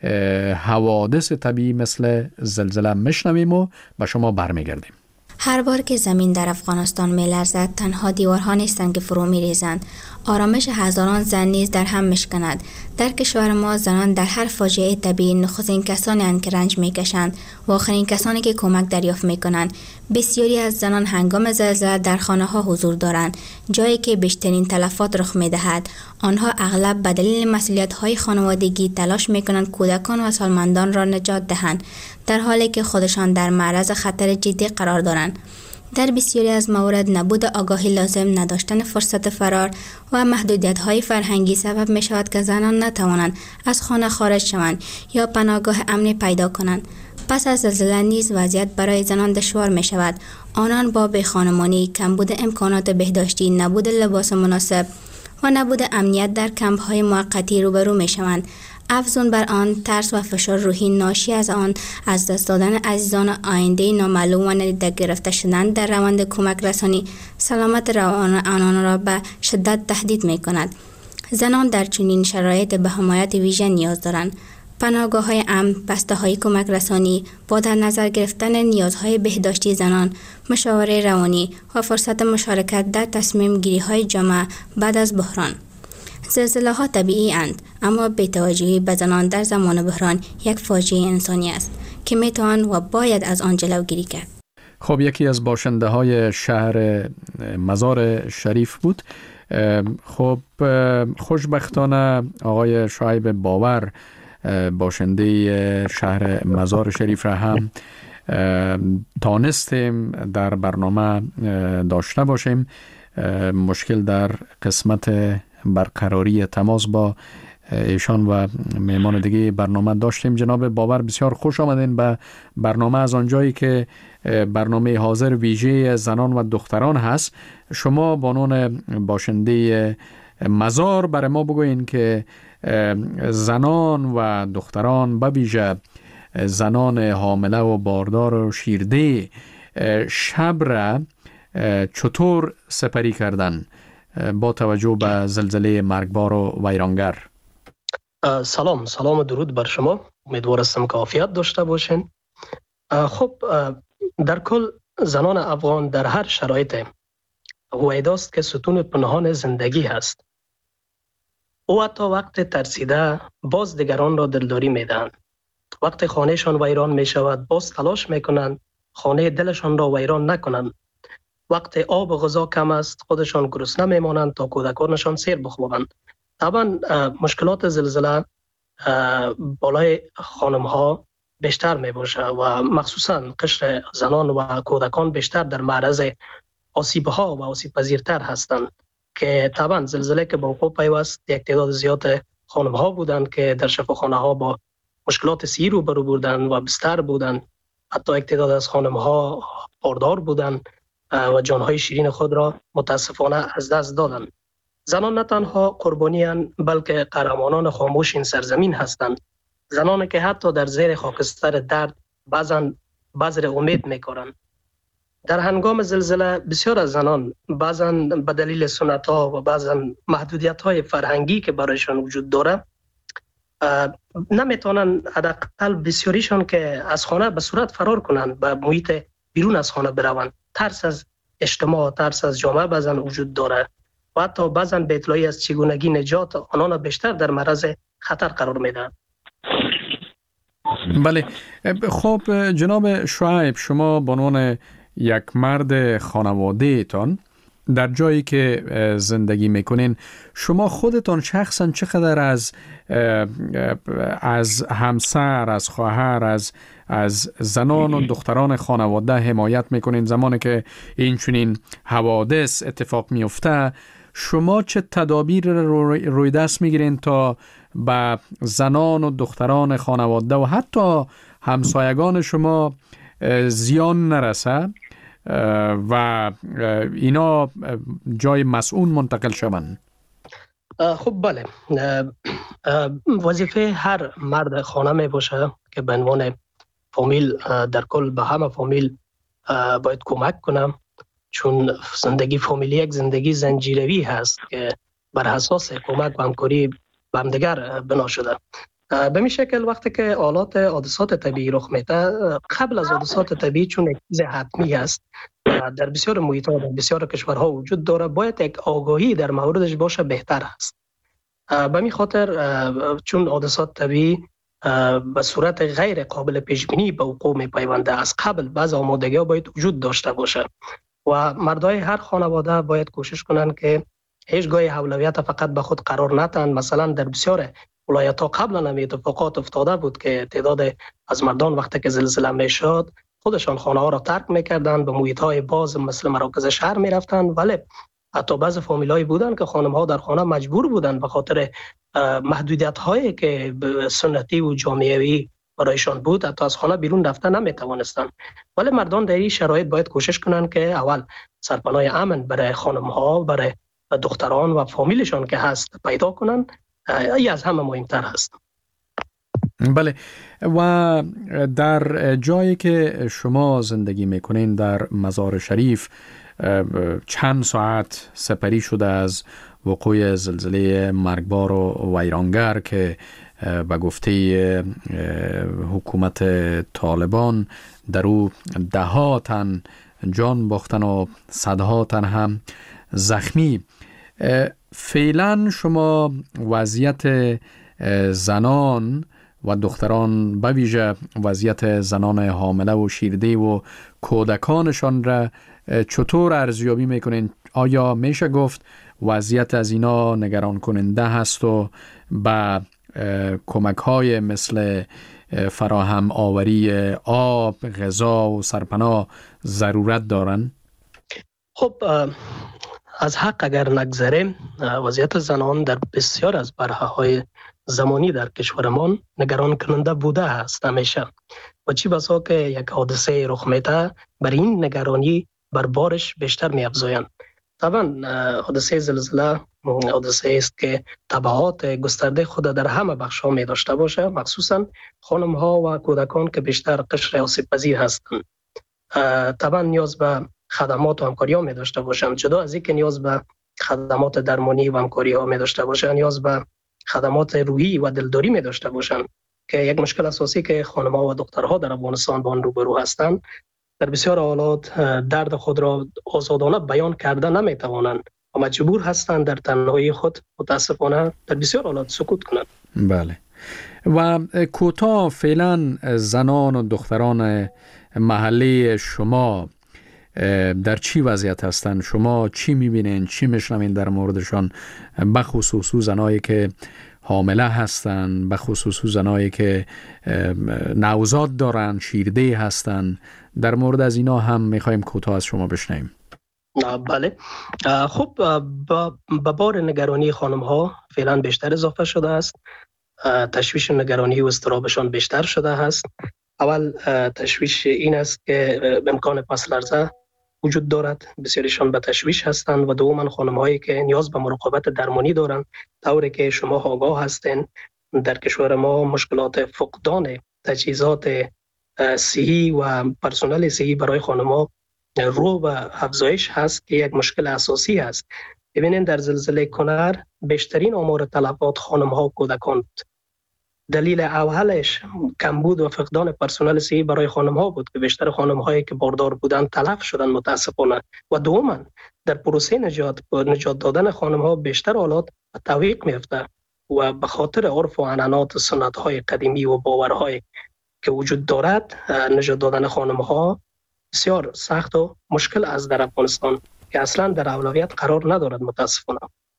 حوادث طبیعی مثل زلزله میشنویم و به شما برمیگردیم. هر بار که زمین در افغانستان می‌لرزد، تنها دیوارها نیستند که فرو می‌ریزند. آرامش هزاران زن نیز در هم میشکند. در کشور ما زنان در هر فاجعه طبیعی نخستین کسانی اند که رنج میکشند و آخرین کسانی که کمک دریافت میکنند. بسیاری از زنان هنگام زلزله در خانه ها حضور دارند، جایی که بیشترین تلفات رخ میدهد. آنها اغلب به دلیل مسئولیت های خانوادگی تلاش میکنند کودکان و سالمندان را نجات دهند، در حالی که خودشان در معرض خطر جدی قرار دارند. در بسیاری از موارد نبود آگاهی لازم، نداشتن فرصت فرار و محدودیت‌های فرهنگی سبب می‌شود که زنان نتوانند از خانه خارج شوند یا پناهگاه امنی پیدا کنند. پس از زلزله نیز وضعیت برای زنان دشوار می‌شود. آنان با بی‌خانمانی، کمبود امکانات بهداشتی، نبود لباس مناسب و نبود امنیت در کمپ‌های موقتی روبرو می‌شوند. افزون بر آن، ترس و فشار روحی ناشی از آن از دست دادن عزیزان آینده نامعلوم و ندیده گرفته شدن در روند کمک رسانی سلامت روان آنان را به شدت تهدید می کند. زنان در چنین شرایط به حمایت ویژه نیاز دارند. پناهگاه های امن، بسته های کمک رسانی، با در نظر گرفتن نیازهای بهداشتی زنان، مشاوره روانی و فرصت مشارکت در تصمیم گیری های جامعه بعد از بحران. زلزله ها طبیعی اند، اما بی‌توجهی به زنان در زمان بحران یک فاجعه انسانی است که میتوان و باید از آن جلوگیری کرد. خب یکی از باشنده های شهر مزار شریف بود. خب خوشبختانه آقای شعیب باور باشنده شهر مزار شریف را هم تانستیم در برنامه داشته باشیم. مشکل در قسمت برقراری تماس با ایشان و مهمان دیگه برنامه داشتیم. جناب باور بسیار خوش آمدین به برنامه از آنجایی که برنامه حاضر ویژه زنان و دختران هست. شما با عنوان باشنده مزار برای ما بگوین که زنان و دختران به ویژه زنان حامله و باردار و شیرده شب را چطور سپری کردن با توجه به زلزله مرگبار و ویرانگر؟ سلام سلام و درود بر شما. امیدوار هستم که عافیت داشته باشین. خب در کل زنان افغان در هر شرایط هویداست که ستون پنهان زندگی هست. او حتی وقت ترسیده باز دیگران را دلداری میدهند. وقت خانهشان ویران می شود باز تلاش میکنند خانه دلشان را ویران نکنند. وقت آب و غذا کم است خودشان گرسنه میمانند تا کودکانشان سیر بخوابند. طبعا مشکلات زلزله بالای خانم ها بیشتر می باشه و مخصوصا قشر زنان و کودکان بیشتر در معرض آسیب ها و آسیب پذیرتر هستند که طبعا زلزله که با وقوع پیوست یک تعداد زیاد خانم ها بودند که در شفاخانه ها با مشکلات صحی روبرو بودند و بستر بودند. حتی یک تعداد از خانم ها باردار بودند و جانهای شیرین خود را متاسفانه از دست دادند. زنان نه تنها قربانی‌اند بلکه قهرمانان خاموش این سرزمین هستند. زنانی که حتی در زیر خاکستر درد بعضن بذر امید می‌کارند. در هنگام زلزله بسیار از زنان بعضن به دلیل سنت‌ها و بعضن محدودیت‌های فرهنگی که برایشان وجود داره نمیتونن حداقل بسیاریشان که از خانه به صورت فرار کنند به محیط بیرون از خانه بروند. ترس از اجتماع، ترس از جامعه بعضن وجود داره و حتی بعضن به اطلاعی از چگونگی نجات آنان بیشتر در معرض خطر قرار میدن. بله. خب جناب شعیب، شما به عنوان یک مرد خانواده تان در جایی که زندگی میکنین، شما خودتان شخصا چقدر از از همسر، از خواهر، از از زنان و دختران خانواده حمایت میکنین زمانی که این چنین حوادث اتفاق میفته؟ شما چه تدابیر روی دست میگیرین تا به زنان و دختران خانواده و حتی همسایگان شما زیان نرسه و اینا جای مسئول منتقل شوند؟ خب بله، وظیفه هر مرد خانه می باشه که به عنوان فامیل در کل به همه فامیل باید کمک کنم، چون زندگی فامیلی یک زندگی زنجیروی هست که بر اساس کمک و همکاری به همدیگر بنا شده. به این شکل وقتی که حالات حادثات طبیعی رخ میده، قبل از حادثات طبیعی چون یک چیز حتمی است در بسیار محیط‌ها در بسیار کشورها وجود داره، باید یک آگاهی در موردش باشه بهتر است. به این خاطر چون حادثات طبیعی به صورت غیر قابل پیش بینی به وقوع میپیونده، از قبل بعض آمادگی‌ها باید وجود داشته باشه و مردای هر خانواده باید کوشش کنند که هیچگاه اولویت فقط به خود قرار ندهند. مثلا در بسیار ولایت‌ها قبلا هم اتفاقات افتاده بود که تعداد از مردان وقتی که زلزله میشد خودشان خانه ها را ترک میکردند، به محیط‌های باز مثل مراکز شهر میرفتند، ولی حتی بعض فامیل‌های بودند که خانم‌ها در خانه مجبور بودند به خاطر محدودیت‌هایی که سنتی و جامعه‌ای برایشان بود حتی از خانه بیرون رفتن نمیتوانستند. ولی مردان در این شرایط باید کوشش کنند که اول سرپناه امن برای خانم‌ها، برای دختران و فامیلشان که هست پیدا کنند. ای از همه مهمتر هست. بله، و در جایی که شما زندگی میکنین در مزار شریف چند ساعت سپری شده از وقوع زلزله مرگبار و ویرانگر که به گفته حکومت طالبان در او ده ها تن جان باختن و صدها تن هم زخمی. فعلا شما وضعیت زنان و دختران به ویژه وضعیت زنان حامله و شیرده و کودکانشان را چطور ارزیابی میکنین؟ آیا میشه گفت وضعیت از اینا نگران کننده هست و به کمک های مثل فراهم آوری آب، غذا و سرپناه ضرورت دارن؟ خب از حق اگر نگذریم، وضعیت زنان در بسیار از برهه‌های زمانی در کشورمان نگران کننده بوده است همیشه و چی بسا که یک حادثه رخ میده بر این نگرانی بر بارش بیشتر می افزایند. طبعا حادثه زلزله حادثه است که تبعات گسترده خود در همه بخش‌ها می داشته باشه، مخصوصا خانم‌ها و کودکان که بیشتر قشر آسیب پذیر هستند. طبعا نیاز به خدمات و همکاری ها می داشته باشند. جدا از اینکه نیاز به خدمات درمانی و همکاری ها می داشته باشند، نیاز به خدمات روحی و دلداری می داشته باشند که یک مشکل اساسی که خانم‌ها و دخترها در افغانستان با آن روبرو هستند. در بسیار حالات درد خود را آزادانه بیان کرده نمی توانند و مجبور هستند در تنهایی خود متاسفانه در بسیار حالات سکوت کنند. بله. و کوتاه فعلا زنان و دختران محله شما در چی وضعیت هستند؟ شما چی میبینین؟ چی میشنوین در موردشان؟ بخصوص زنایی که حامله هستند، بخصوص زنایی که نوزاد دارن، شیرده هستند، در مورد از اینا هم میخوایم کوتاه از شما بشنویم. بله. خب به بار نگرانی خانم ها فعلا بیشتر اضافه شده است. تشویش نگرانی و اضطرابشان بیشتر شده است. اول تشویش این است که امکان پس لرزه وجود دارد، بسیارشان به تشویش هستند و دوما خانم هایی که نیاز به مراقبت درمانی دارند. طوری که شما آگاه هستین در کشور ما مشکلات فقدان تجهیزات صحی و پرسنل صحی برای خانم ها رو به افزایش هست که یک مشکل اساسی است. ببینید در زلزله کنر بیشترین آمار تلفات خانم ها و کودکان بود. دلیل اولش کمبود و فقدان پرسنل صحی برای خانم ها بود که بیشتر خانم هایی که باردار بودند تلف شدند متاسفانه. و دوما در پروسه نجات نجات دادن خانم ها بیشتر حالات تعویق میفته و به خاطر عرف و عنعنات و سنت های قدیمی و باورهای که وجود دارد نجات دادن خانم ها بسیار سخت و مشکل از در افغانستان که اصلا در اولویت قرار ندارد متاسفانه.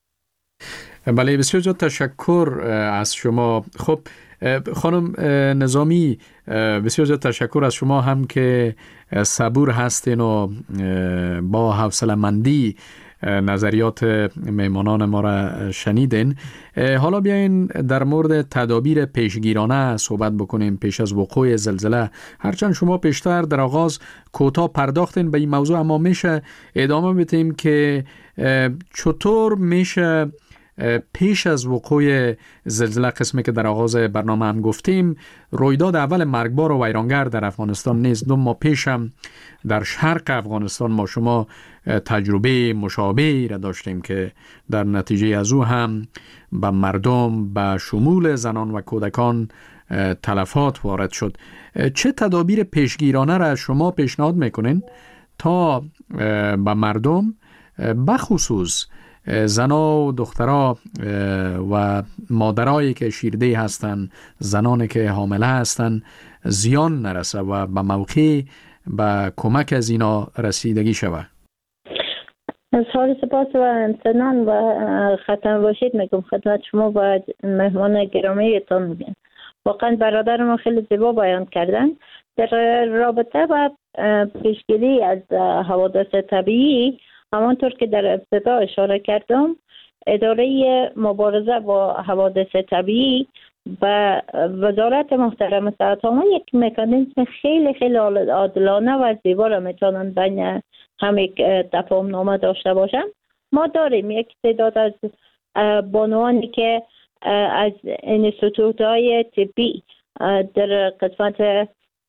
بله، بسیار زیاد تشکر از شما. خب خانم نظامی، بسیار زیاد تشکر از شما هم که صبور هستین و با حوصله‌مندی نظریات میمانان ما را شنیدین. حالا بیاین در مورد تدابیر پیشگیرانه صحبت بکنیم پیش از وقوع زلزله. هرچند شما پیشتر در آغاز کوتاه پرداختین به این موضوع، اما میشه ادامه بدیم که چطور میشه پیش از وقوع زلزله، قسمی که در آغاز برنامه هم گفتیم، رویداد اول مرگبار و ویرانگر در افغانستان نیز دو ماه پیش هم در شرق افغانستان ما شما تجربه مشابهی را داشتیم که در نتیجه از او هم به مردم به شمول زنان و کودکان تلفات وارد شد. چه تدابیر پیشگیرانه را شما پیشنهاد میکنین تا به مردم بخصوص زنا و دخترها و مادرایی که شیرده هستند، زنانی که حامله هستند، زیان نرسه و به موقع به کمک از اینا رسیدگی شود؟ سال سپاس و امتنان و ختم باشید میگم خدمت شما و مهمان گرامیتان میگم. واقعا برادر ما خیلی زیبا بیان کردن در رابطه با پیشگیری از حوادث طبیعی. همانطور که در ابتدا اشاره کردم، اداره مبارزه با حوادث طبیعی و وزارت محترم صحت عامه یک مکانیزم خیلی خیلی عادلانه و زیبا را میتونن بین هم یک تفاهم نامه داشته باشن. ما داریم یک تعداد از بانوانی که از انستیتوت های طبی در قسمت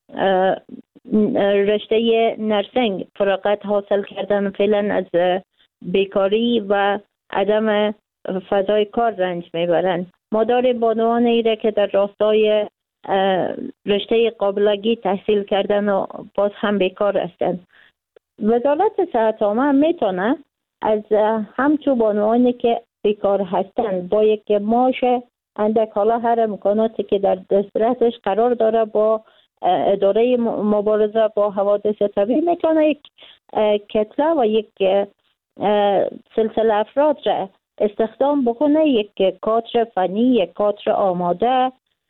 رشته نرسینگ فراغت حاصل کردن، فعلا از بیکاری و عدم فضای کار رنج میبرن. ما داریم بانوان ایره که در راستای رشته قابلگی تحصیل کردن و باز هم بیکار هستن. وزارت صحت عامه هم میتونه از همچون بانوانی که بیکار هستن با یک معاش اندک، حالا هر امکاناتی که در دسترسش قرار داره، با اداره مبارزه با حوادث طبیعی میتونه یک کتله و یک سلسله افراد را استخدام بکنه، یک کادر فنی، یک کادر آماده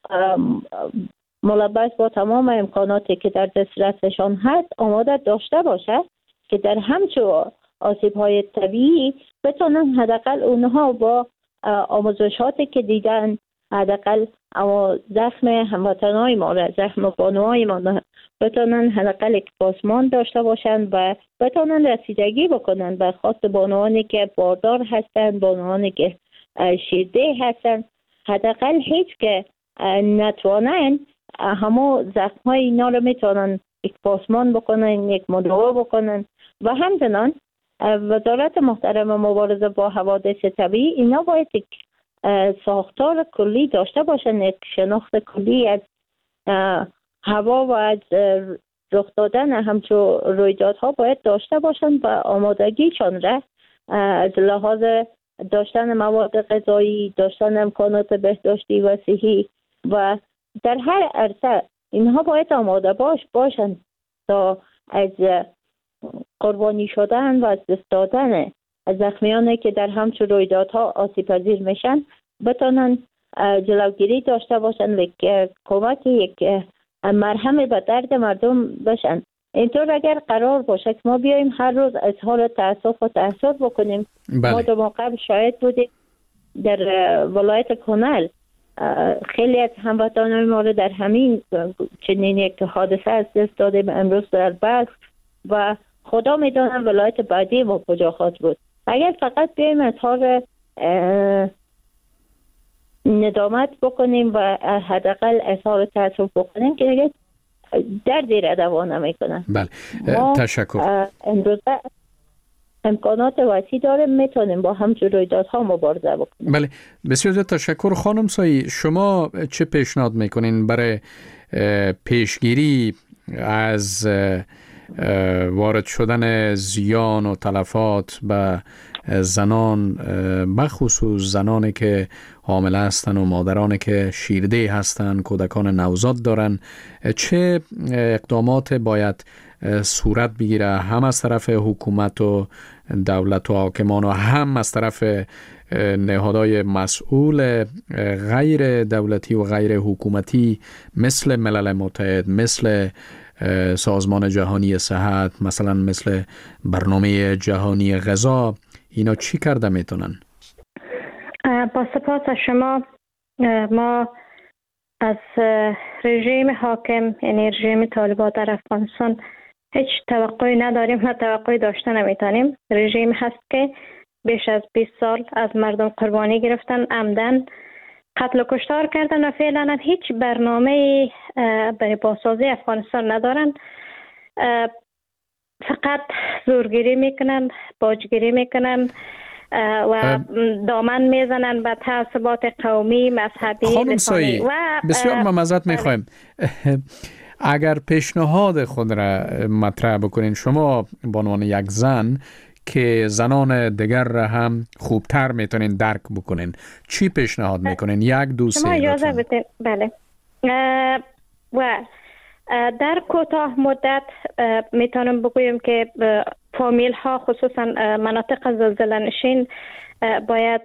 ملبس با تمام امکاناتی که در دسترسشان هست آماده داشته باشه که در همچون آسیب های طبیعی بتونن حداقل اونها با آموزشاتی که دیدن، حداقل اما زخم هموطنهای ما را، زخم بانوهای ما بتونن حداقل یک پاسمان داشته باشن و بتونن رسیدگی بکنن به خواست بانوانی که باردار هستن، بانوانی که شیرده هستن. حداقل هیچ که نتوانن همو زخم های اینا رو میتونن یک پاسمان بکنن، یک مداوا بکنن. و همچنان وزارت محترم مبارزه با حوادث طبیعی اینا باید یک ساختار کلی داشته باشن، یک شناخت کلی از هوا و از رخ دادن همچون رویدادها باید داشته باشن و آمادگیشان را از لحاظ داشتن مواد غذایی، داشتن امکانات بهداشتی و صحی و در هر عرصه اینها باید آماده باش باشن تا از قربانی شدن و از دست دادن زخمیانی که در همچون رویدادها آسیب پذیر میشن بتونن جلوگیری داشته باشن، یک کمک، یک مرهم به درد مردم بشن. اینطور اگر قرار باشه که ما بیاییم هر روز اظهار تأسف و تأثیر بکنیم، بله. ما دو ماه قبل شاهد بودیم در ولایت کنل خیلی از هموطنان ما رو در همین چنین یک حادثه از دست دادیم. امروز در بلخ و خدا میدونم ولایت بعدی ما کجا خواهد بود. اگر فقط بیاییم اظهار ندامت بکنیم و حداقل اظهار تأسف بکنیم که دیگه دردی را دوا نمیکنن. بله، تشکر. امروز امکانات وسیع داره، میتونیم با همچون رویدادها مبارزه بکنیم. بله، بسیار زیاد تشکر. خانم سایی، شما چه پیشنهاد میکنین برای پیشگیری از وارد شدن زیان و تلفات به زنان، بخصوص زنانی که حامله هستند و مادرانی که شیرده هستند، کودکان نوزاد دارن؟ چه اقدامات باید صورت بگیره هم از طرف حکومت و دولت و حاکمان و هم از طرف نهادهای مسئول غیر دولتی و غیر حکومتی مثل ملل متحد، مثل سازمان جهانی صحت، مثلا مثل برنامه جهانی غذا؟ اینا چی کرده میتونن؟ با سپاس از شما. ما از رژیم حاکم، یعنی رژیم طالبان در افغانستان، هیچ توقعی نداریم و توقعی داشته نمیتونیم. رژیم هست که بیش از بیست سال از مردم قربانی گرفتن، عمدن قتل و کشتار کردن و فعلا هیچ برنامه برای بازسازی افغانستان ندارن. فقط زورگیری میکنن، باجگیری میکنن و دامن میزنن به تعصبات قومی، مذهبی، خانم سایی و بسیار ممزت میخوایم. اگر پیشنهاد خود را مطرح بکنین شما به عنوان یک زن که زنان دیگر را هم خوبتر میتونین درک بکنین، چی پیشنهاد میکنین؟ یک دو سه. شما اجازه بدین. بله. و در کوتاه مدت میتونم بگویم که فامیل ها خصوصا مناطق زلزله نشین باید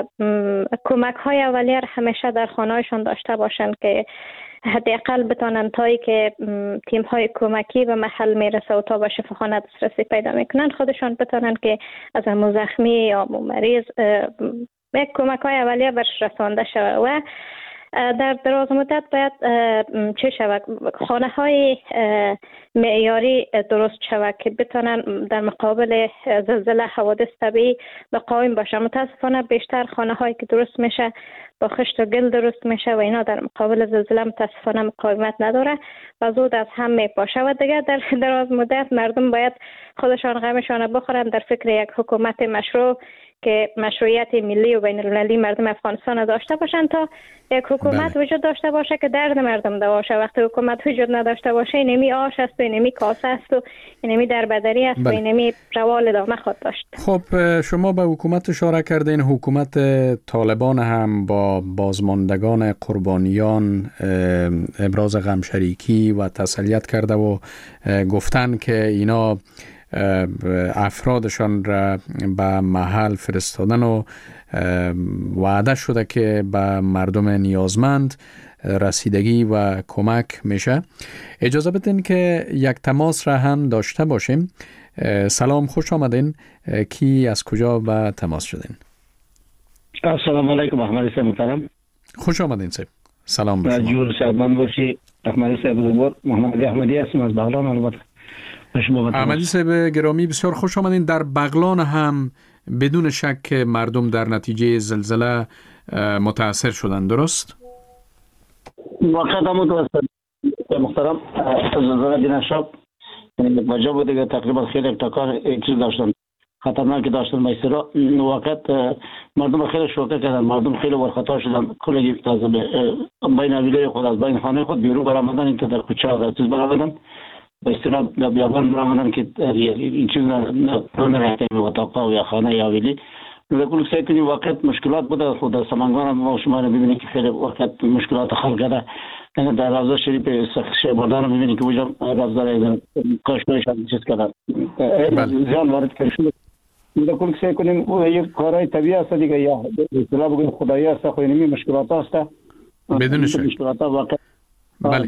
کمک های اولیه همیشه در خانه هایشان داشته باشند که حداقل بتانن تایی که تیم های کمکی به محل میرسه و تا به شفاخانه دسترسی پیدا میکنن خودشان بتانن که از امو زخمی یا امو مریض یک کمک های اولیه برش رسانده شود و در دراز مدت باید چه شود خانه های معیاری درست شود که بتانن در مقابل زلزله حوادث طبیعی مقاوم باشه. متاسفانه بیشتر خانه هایی که درست میشه با خشت و گل درست میشه و اینا در مقابل زلزله متاسفانه مقاومت نداره و زود از هم میپاشه و دیگه در دراز مدت مردم باید خودشان غمشان بخورن، در فکر یک حکومت مشروع که مشروعیت ملی و بین المللی مردم افغانستان داشته باشند تا یک حکومت بله. وجود داشته باشه که درد مردم دواشه. وقتی حکومت وجود نداشته باشه اینمی آش است و اینمی کاسه است و اینمی دربدری است بله. و اینمی روال ادامه خود داشت. خب شما به حکومت اشاره کردین، حکومت طالبان هم با بازماندگان قربانیان ابراز غم شریکی و تسلیت کرده و گفتن که اینا افرادشان را به محل فرستادن و وعده شده که به مردم نیازمند رسیدگی و کمک میشه. اجازه بدین که یک تماس را هم داشته باشیم. سلام، خوش آمدین. کی از کجا به تماس شدین؟ السلام علیکم احمد صاحب محترم. خوش آمدین صاحب. سلام به شما. جور سلام باشی. احمد صاحب بزرگ، محمد احمدی هستم از بغلان. البته احمدی صاحب گرامی بسیار خوش آمدین. در بغلان هم بدون شک مردم در نتیجه زلزله متاثر شدن، درست؟ واقعا متاثر محترم. زلزله دینا شب وجه بوده که تقریبا خیلی تکار چیز داشتن، خطرناکی داشتن. میسرا واقعا مردم خیلی شوکه کردن، مردم خیلی ورخطا شدن. کلی تازه بین ویله خود از بین خانه خود بیرون برآمدن، این در کوچه ها چیز برآمدن به اصطلاح بیابان برآمدن که این چیز نرفته به اتاق یا خانه یا ویلی. لکن سعی کنیم واقعا مشکلات بوده. خود سمنگان ما شما رو ببینید که خیلی وقت مشکلات خلق کرده. در روضه شریف شهبردان رو ببینید که وجا روضه کاشتایش هم چیز کرده، زیان وارد کرده شده. لکن سعی کنیم یک کارهای طبیعی هست دیگه، یا اصطلاح بگویم خدایی هست، خود اینمی مشکلات هست بدون شک. مشکلات واقعا. بله.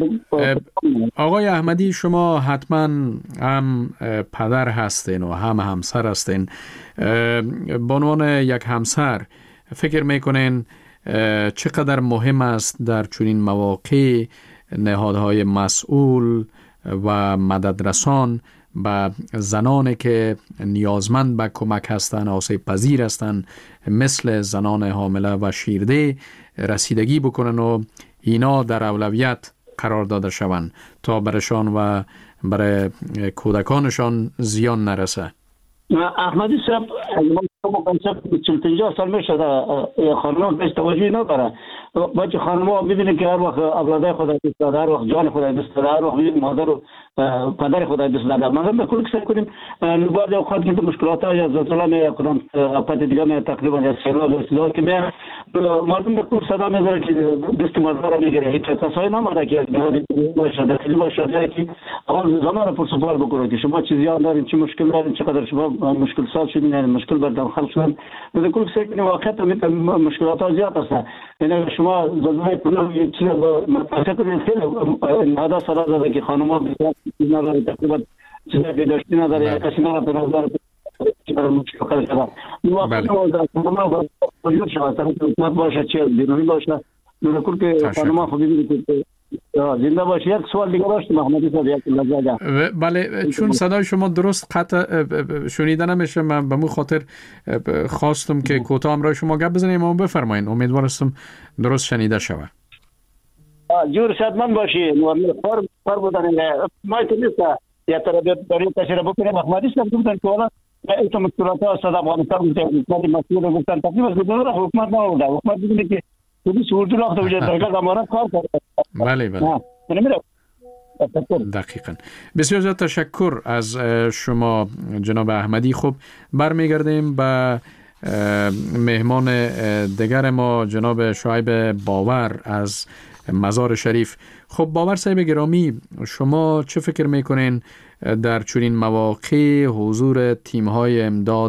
آقای احمدی، شما حتما هم پدر هستین و هم همسر هستین. به عنوان یک همسر فکر میکنین چقدر مهم است در چنین مواقع نهادهای مسئول و مددرسان به زنانی که نیازمند به کمک هستند، آسیب پذیر هستند، مثل زنان حامله و شیرده رسیدگی بکنن و اینا در اولویت قرار داده شوند تا برشان و برای کودکانشان زیان نرسه؟ احمدی صاحب ما کنسپت چهل و پنجاه سال میشه خانم بهش توجه نداره. بچه خانم ها ببینه که هر وقت اولادای خدا دوست داره، هر وقت جان خدا دوست داره، هر وقت مادر و پدر خدا دوست داره. مگر به کل کسا کنیم بعضی اوقات که مشکلات ها یا زلزله می کدام آفت دیگه می تقریبا یا سیلاب یا سیلاب که می مردم به کل صدا میذاره که دست مردم را میگیره. هیچ کسایی نماره که باشه دخیلی باشه جایی که اول زمان پر سوال بکنه که شما چی زیان دارین، چی مشکل دارین، چقدر شما مشکل سال شدین، یعنی مشکل بردم خلق شدن. به کل کسا کنیم واقعا مشکلات ها زیاد هست. یعنی شما زلزله پناه یک چیز فکر کنید خیلی نهاده سال داره که خانم ها چیز نداره، تقریبا چیزی که داشتی نداره، یا کسی نداره به نظر چیزی مشکل خیلی شده. این واقعا خانم ها باید شود، حکومت باشه، چه بیرونی باشه. به کل که خانم ها خود ببینید که زنده باشی. یک سوال دیگه داشت محمدی صاحب، یک لحظه. بله، چون صدای شما درست قطع شنیده نمیشه، من به مو خاطر خواستم که کوتاه امرای شما گپ بزنیم و بفرمایید. امیدوارم درست شنیده شود. جور شادمان باشی. فار فار بودن ما نیست یا ترى برای تشریح بکنه محمدی صاحب گفتن که والا این مشکلات استاد افغانستان حکومت مسئول گفتن تقریبا بدون حکومت نبوده. حکومت میگه که پلیس اردو وقت وجود داره زمانه کار کرده. بله بله. دقیقاً. بسیار زیاد تشکر از شما جناب احمدی. خب برمیگردیم به مهمان دیگر ما جناب شعیب باور از مزار شریف. خب باور صاحب گرامی، شما چه فکر میکنین در چنین مواقع حضور تیم‌های امداد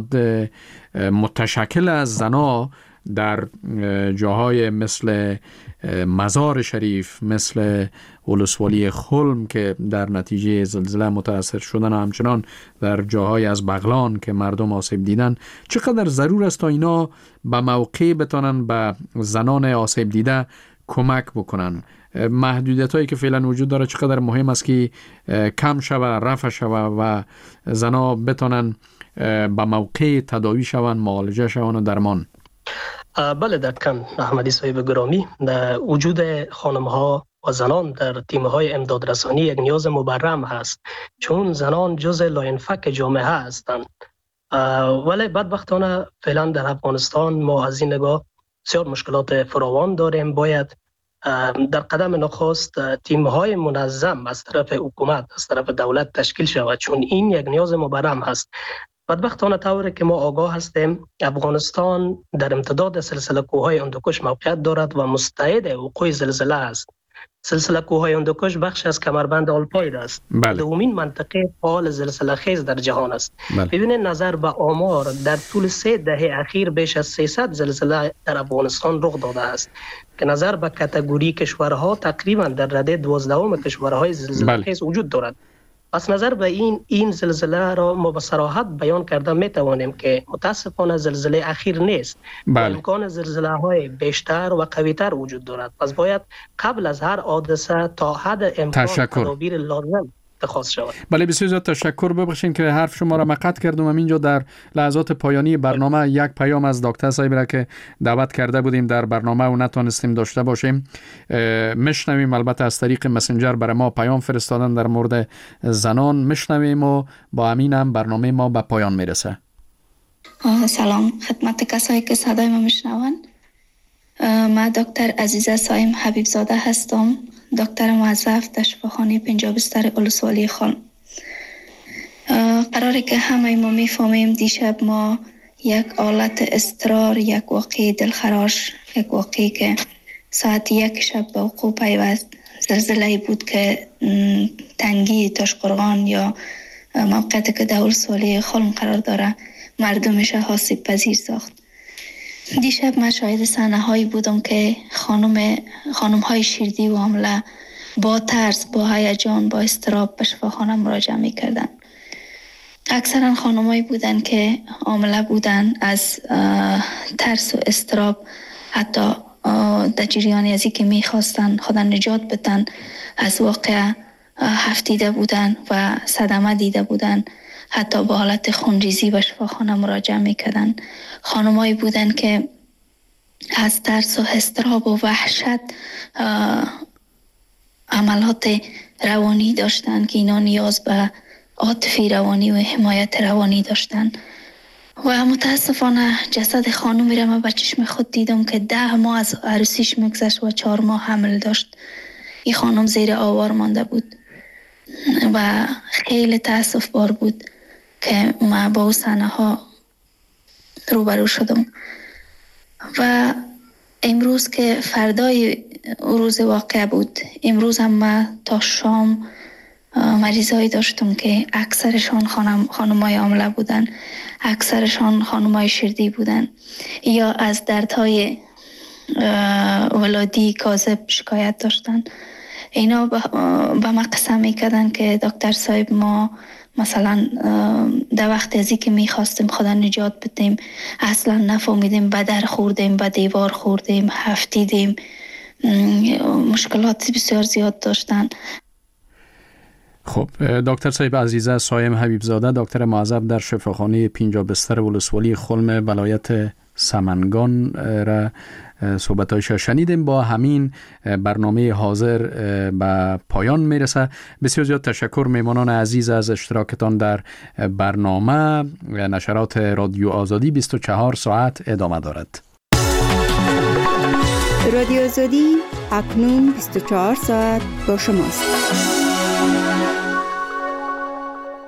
متشکل از زنا در جاهای مثل مزار شریف، مثل ولسوالی خلم که در نتیجه زلزله متاثر شدن، و همچنان در جاهای از بغلان که مردم آسیب دیدن، چقدر ضرور است تا اینا به موقع بتانن به زنان آسیب دیده کمک بکنن؟ محدودیت هایی که فعلا وجود داره چقدر مهم است که کم شوه، رفع شوه و زنا بتانن به موقع تداوی شون، معالجه شون و درمان؟ بله دقیقاً احمدی صاحب گرامی، در وجود خانم ها و زنان در تیم های امداد رسانی یک نیاز مبرم هست، چون زنان جز لاینفک جامعه هستند. ولی بدبختانه فعلا در افغانستان ما از این نگاه بسیار مشکلات فراوان داریم. باید در قدم نخست تیم های منظم از طرف حکومت، از طرف دولت تشکیل شود، چون این یک نیاز مبرم هست. بدبختانه طوری که ما آگاه هستیم، افغانستان در امتداد سلسله کوههای هندوکش موقعیت دارد و مستعد وقوع زلزله است. سلسله کوههای هندوکش بخش از کمربند آلپاید است. بله. دومین منطقه فعال زلزله خیز در جهان است. بله. ببینید نظر به آمار، در طول سه دهه اخیر بیش از سیصد زلزله در افغانستان رخ داده است که نظر به کاتگوری کشورها تقریبا در رده دوازدهم کشورهای زلزله خیز وجود دارد. پس نظر به این این زلزله را ما به صراحت بیان کرده می توانیم که متاسفانه زلزله اخیر نیست. بله. امکان زلزله های بیشتر و قویتر وجود دارد. پس باید قبل از هر حادثه تا حد امکان تدابیر لازم اتخاذ شود. بله بسیار زیاد تشکر. ببخشید که حرف شما را مقطع کردم. همینجا در لحظات پایانی برنامه یک پیام از دکتر صاحب را که دعوت کرده بودیم در برنامه و نتونستیم داشته باشیم میشنویم. البته از طریق مسنجر برای ما پیام فرستادن در مورد زنان. میشنویم و با همین هم برنامه ما به پایان میرسه. سلام خدمت کسایی که صدای ما میشنون. من دکتر عزیزه سایم حبیب زاده هستم، دکتر موظف در شفاخانه پنجاه بستر ولسوالی خلم. قراره که همه ما میفهمیم دیشب ما یک حالت اضطرار، یک واقعی دلخراش، یک واقعی که ساعت یک شب به وقوع پیوست، زلزله بود که تنگی تاشقرغان یا موقعیتی که در ولسوالی خلم قرار داره مردمش آسیب پذیر ساخت. دیشب من شاهد صحنه هایی بودم که خانم خانم های شیردی و حامله با ترس، با هیجان، با اضطراب به شفاخانه مراجعه می‌کردند. اکثرا خانمایی بودند که حامله بودند، از ترس و اضطراب حتی در جریان از اینکه می‌خواستند خود نجات بدن از واقعه هفتیده بودند و صدمه دیده بودند، حتی با حالت خونریزی به شفاخانه مراجعه میکردن. خانمایی بودن که از ترس و اضطراب و وحشت عملات روانی داشتن که اینا نیاز به عاطفی روانی و حمایت روانی داشتن. و متاسفانه جسد خانمی را من به چشم خود دیدم که ده ماه از عروسیش میگذشت و چهار ماه حمل داشت. این خانم زیر آوار مانده بود و خیلی تأسف بار بود که من با صحنه ها روبرو شدم. و امروز که فردای روز واقع بود، امروز هم من تا شام مریضایی داشتم که اکثرشان خانم خانمای حامله بودن، اکثرشان خانمای شیردی بودن یا از دردهای ولادی کاذب شکایت داشتن. اینا به ما قسم میکردن که دکتر صاحب ما مثلا در وقت ازی که میخواستیم خدا نجات بدیم اصلا نفهمیدیم، به در خوردیم، به دیوار خوردیم، هفتیدیم مشکلات بسیار زیاد داشتن. خب دکتر صاحب عزیزه سایم حبیبزاده، دکتر معذب در شفاخانه پنجاه بستر ولسوالی خلم ولایت سمنگان را صحبتایش شنیدیم. با همین برنامه حاضر به پایان میرسه. بسیار زیاد تشکر میمانان عزیز از اشتراکتان در برنامه. نشرات رادیو آزادی بیست و چهار ساعت ادامه دارد. رادیو آزادی اکنون بیست و چهار ساعت با شماست.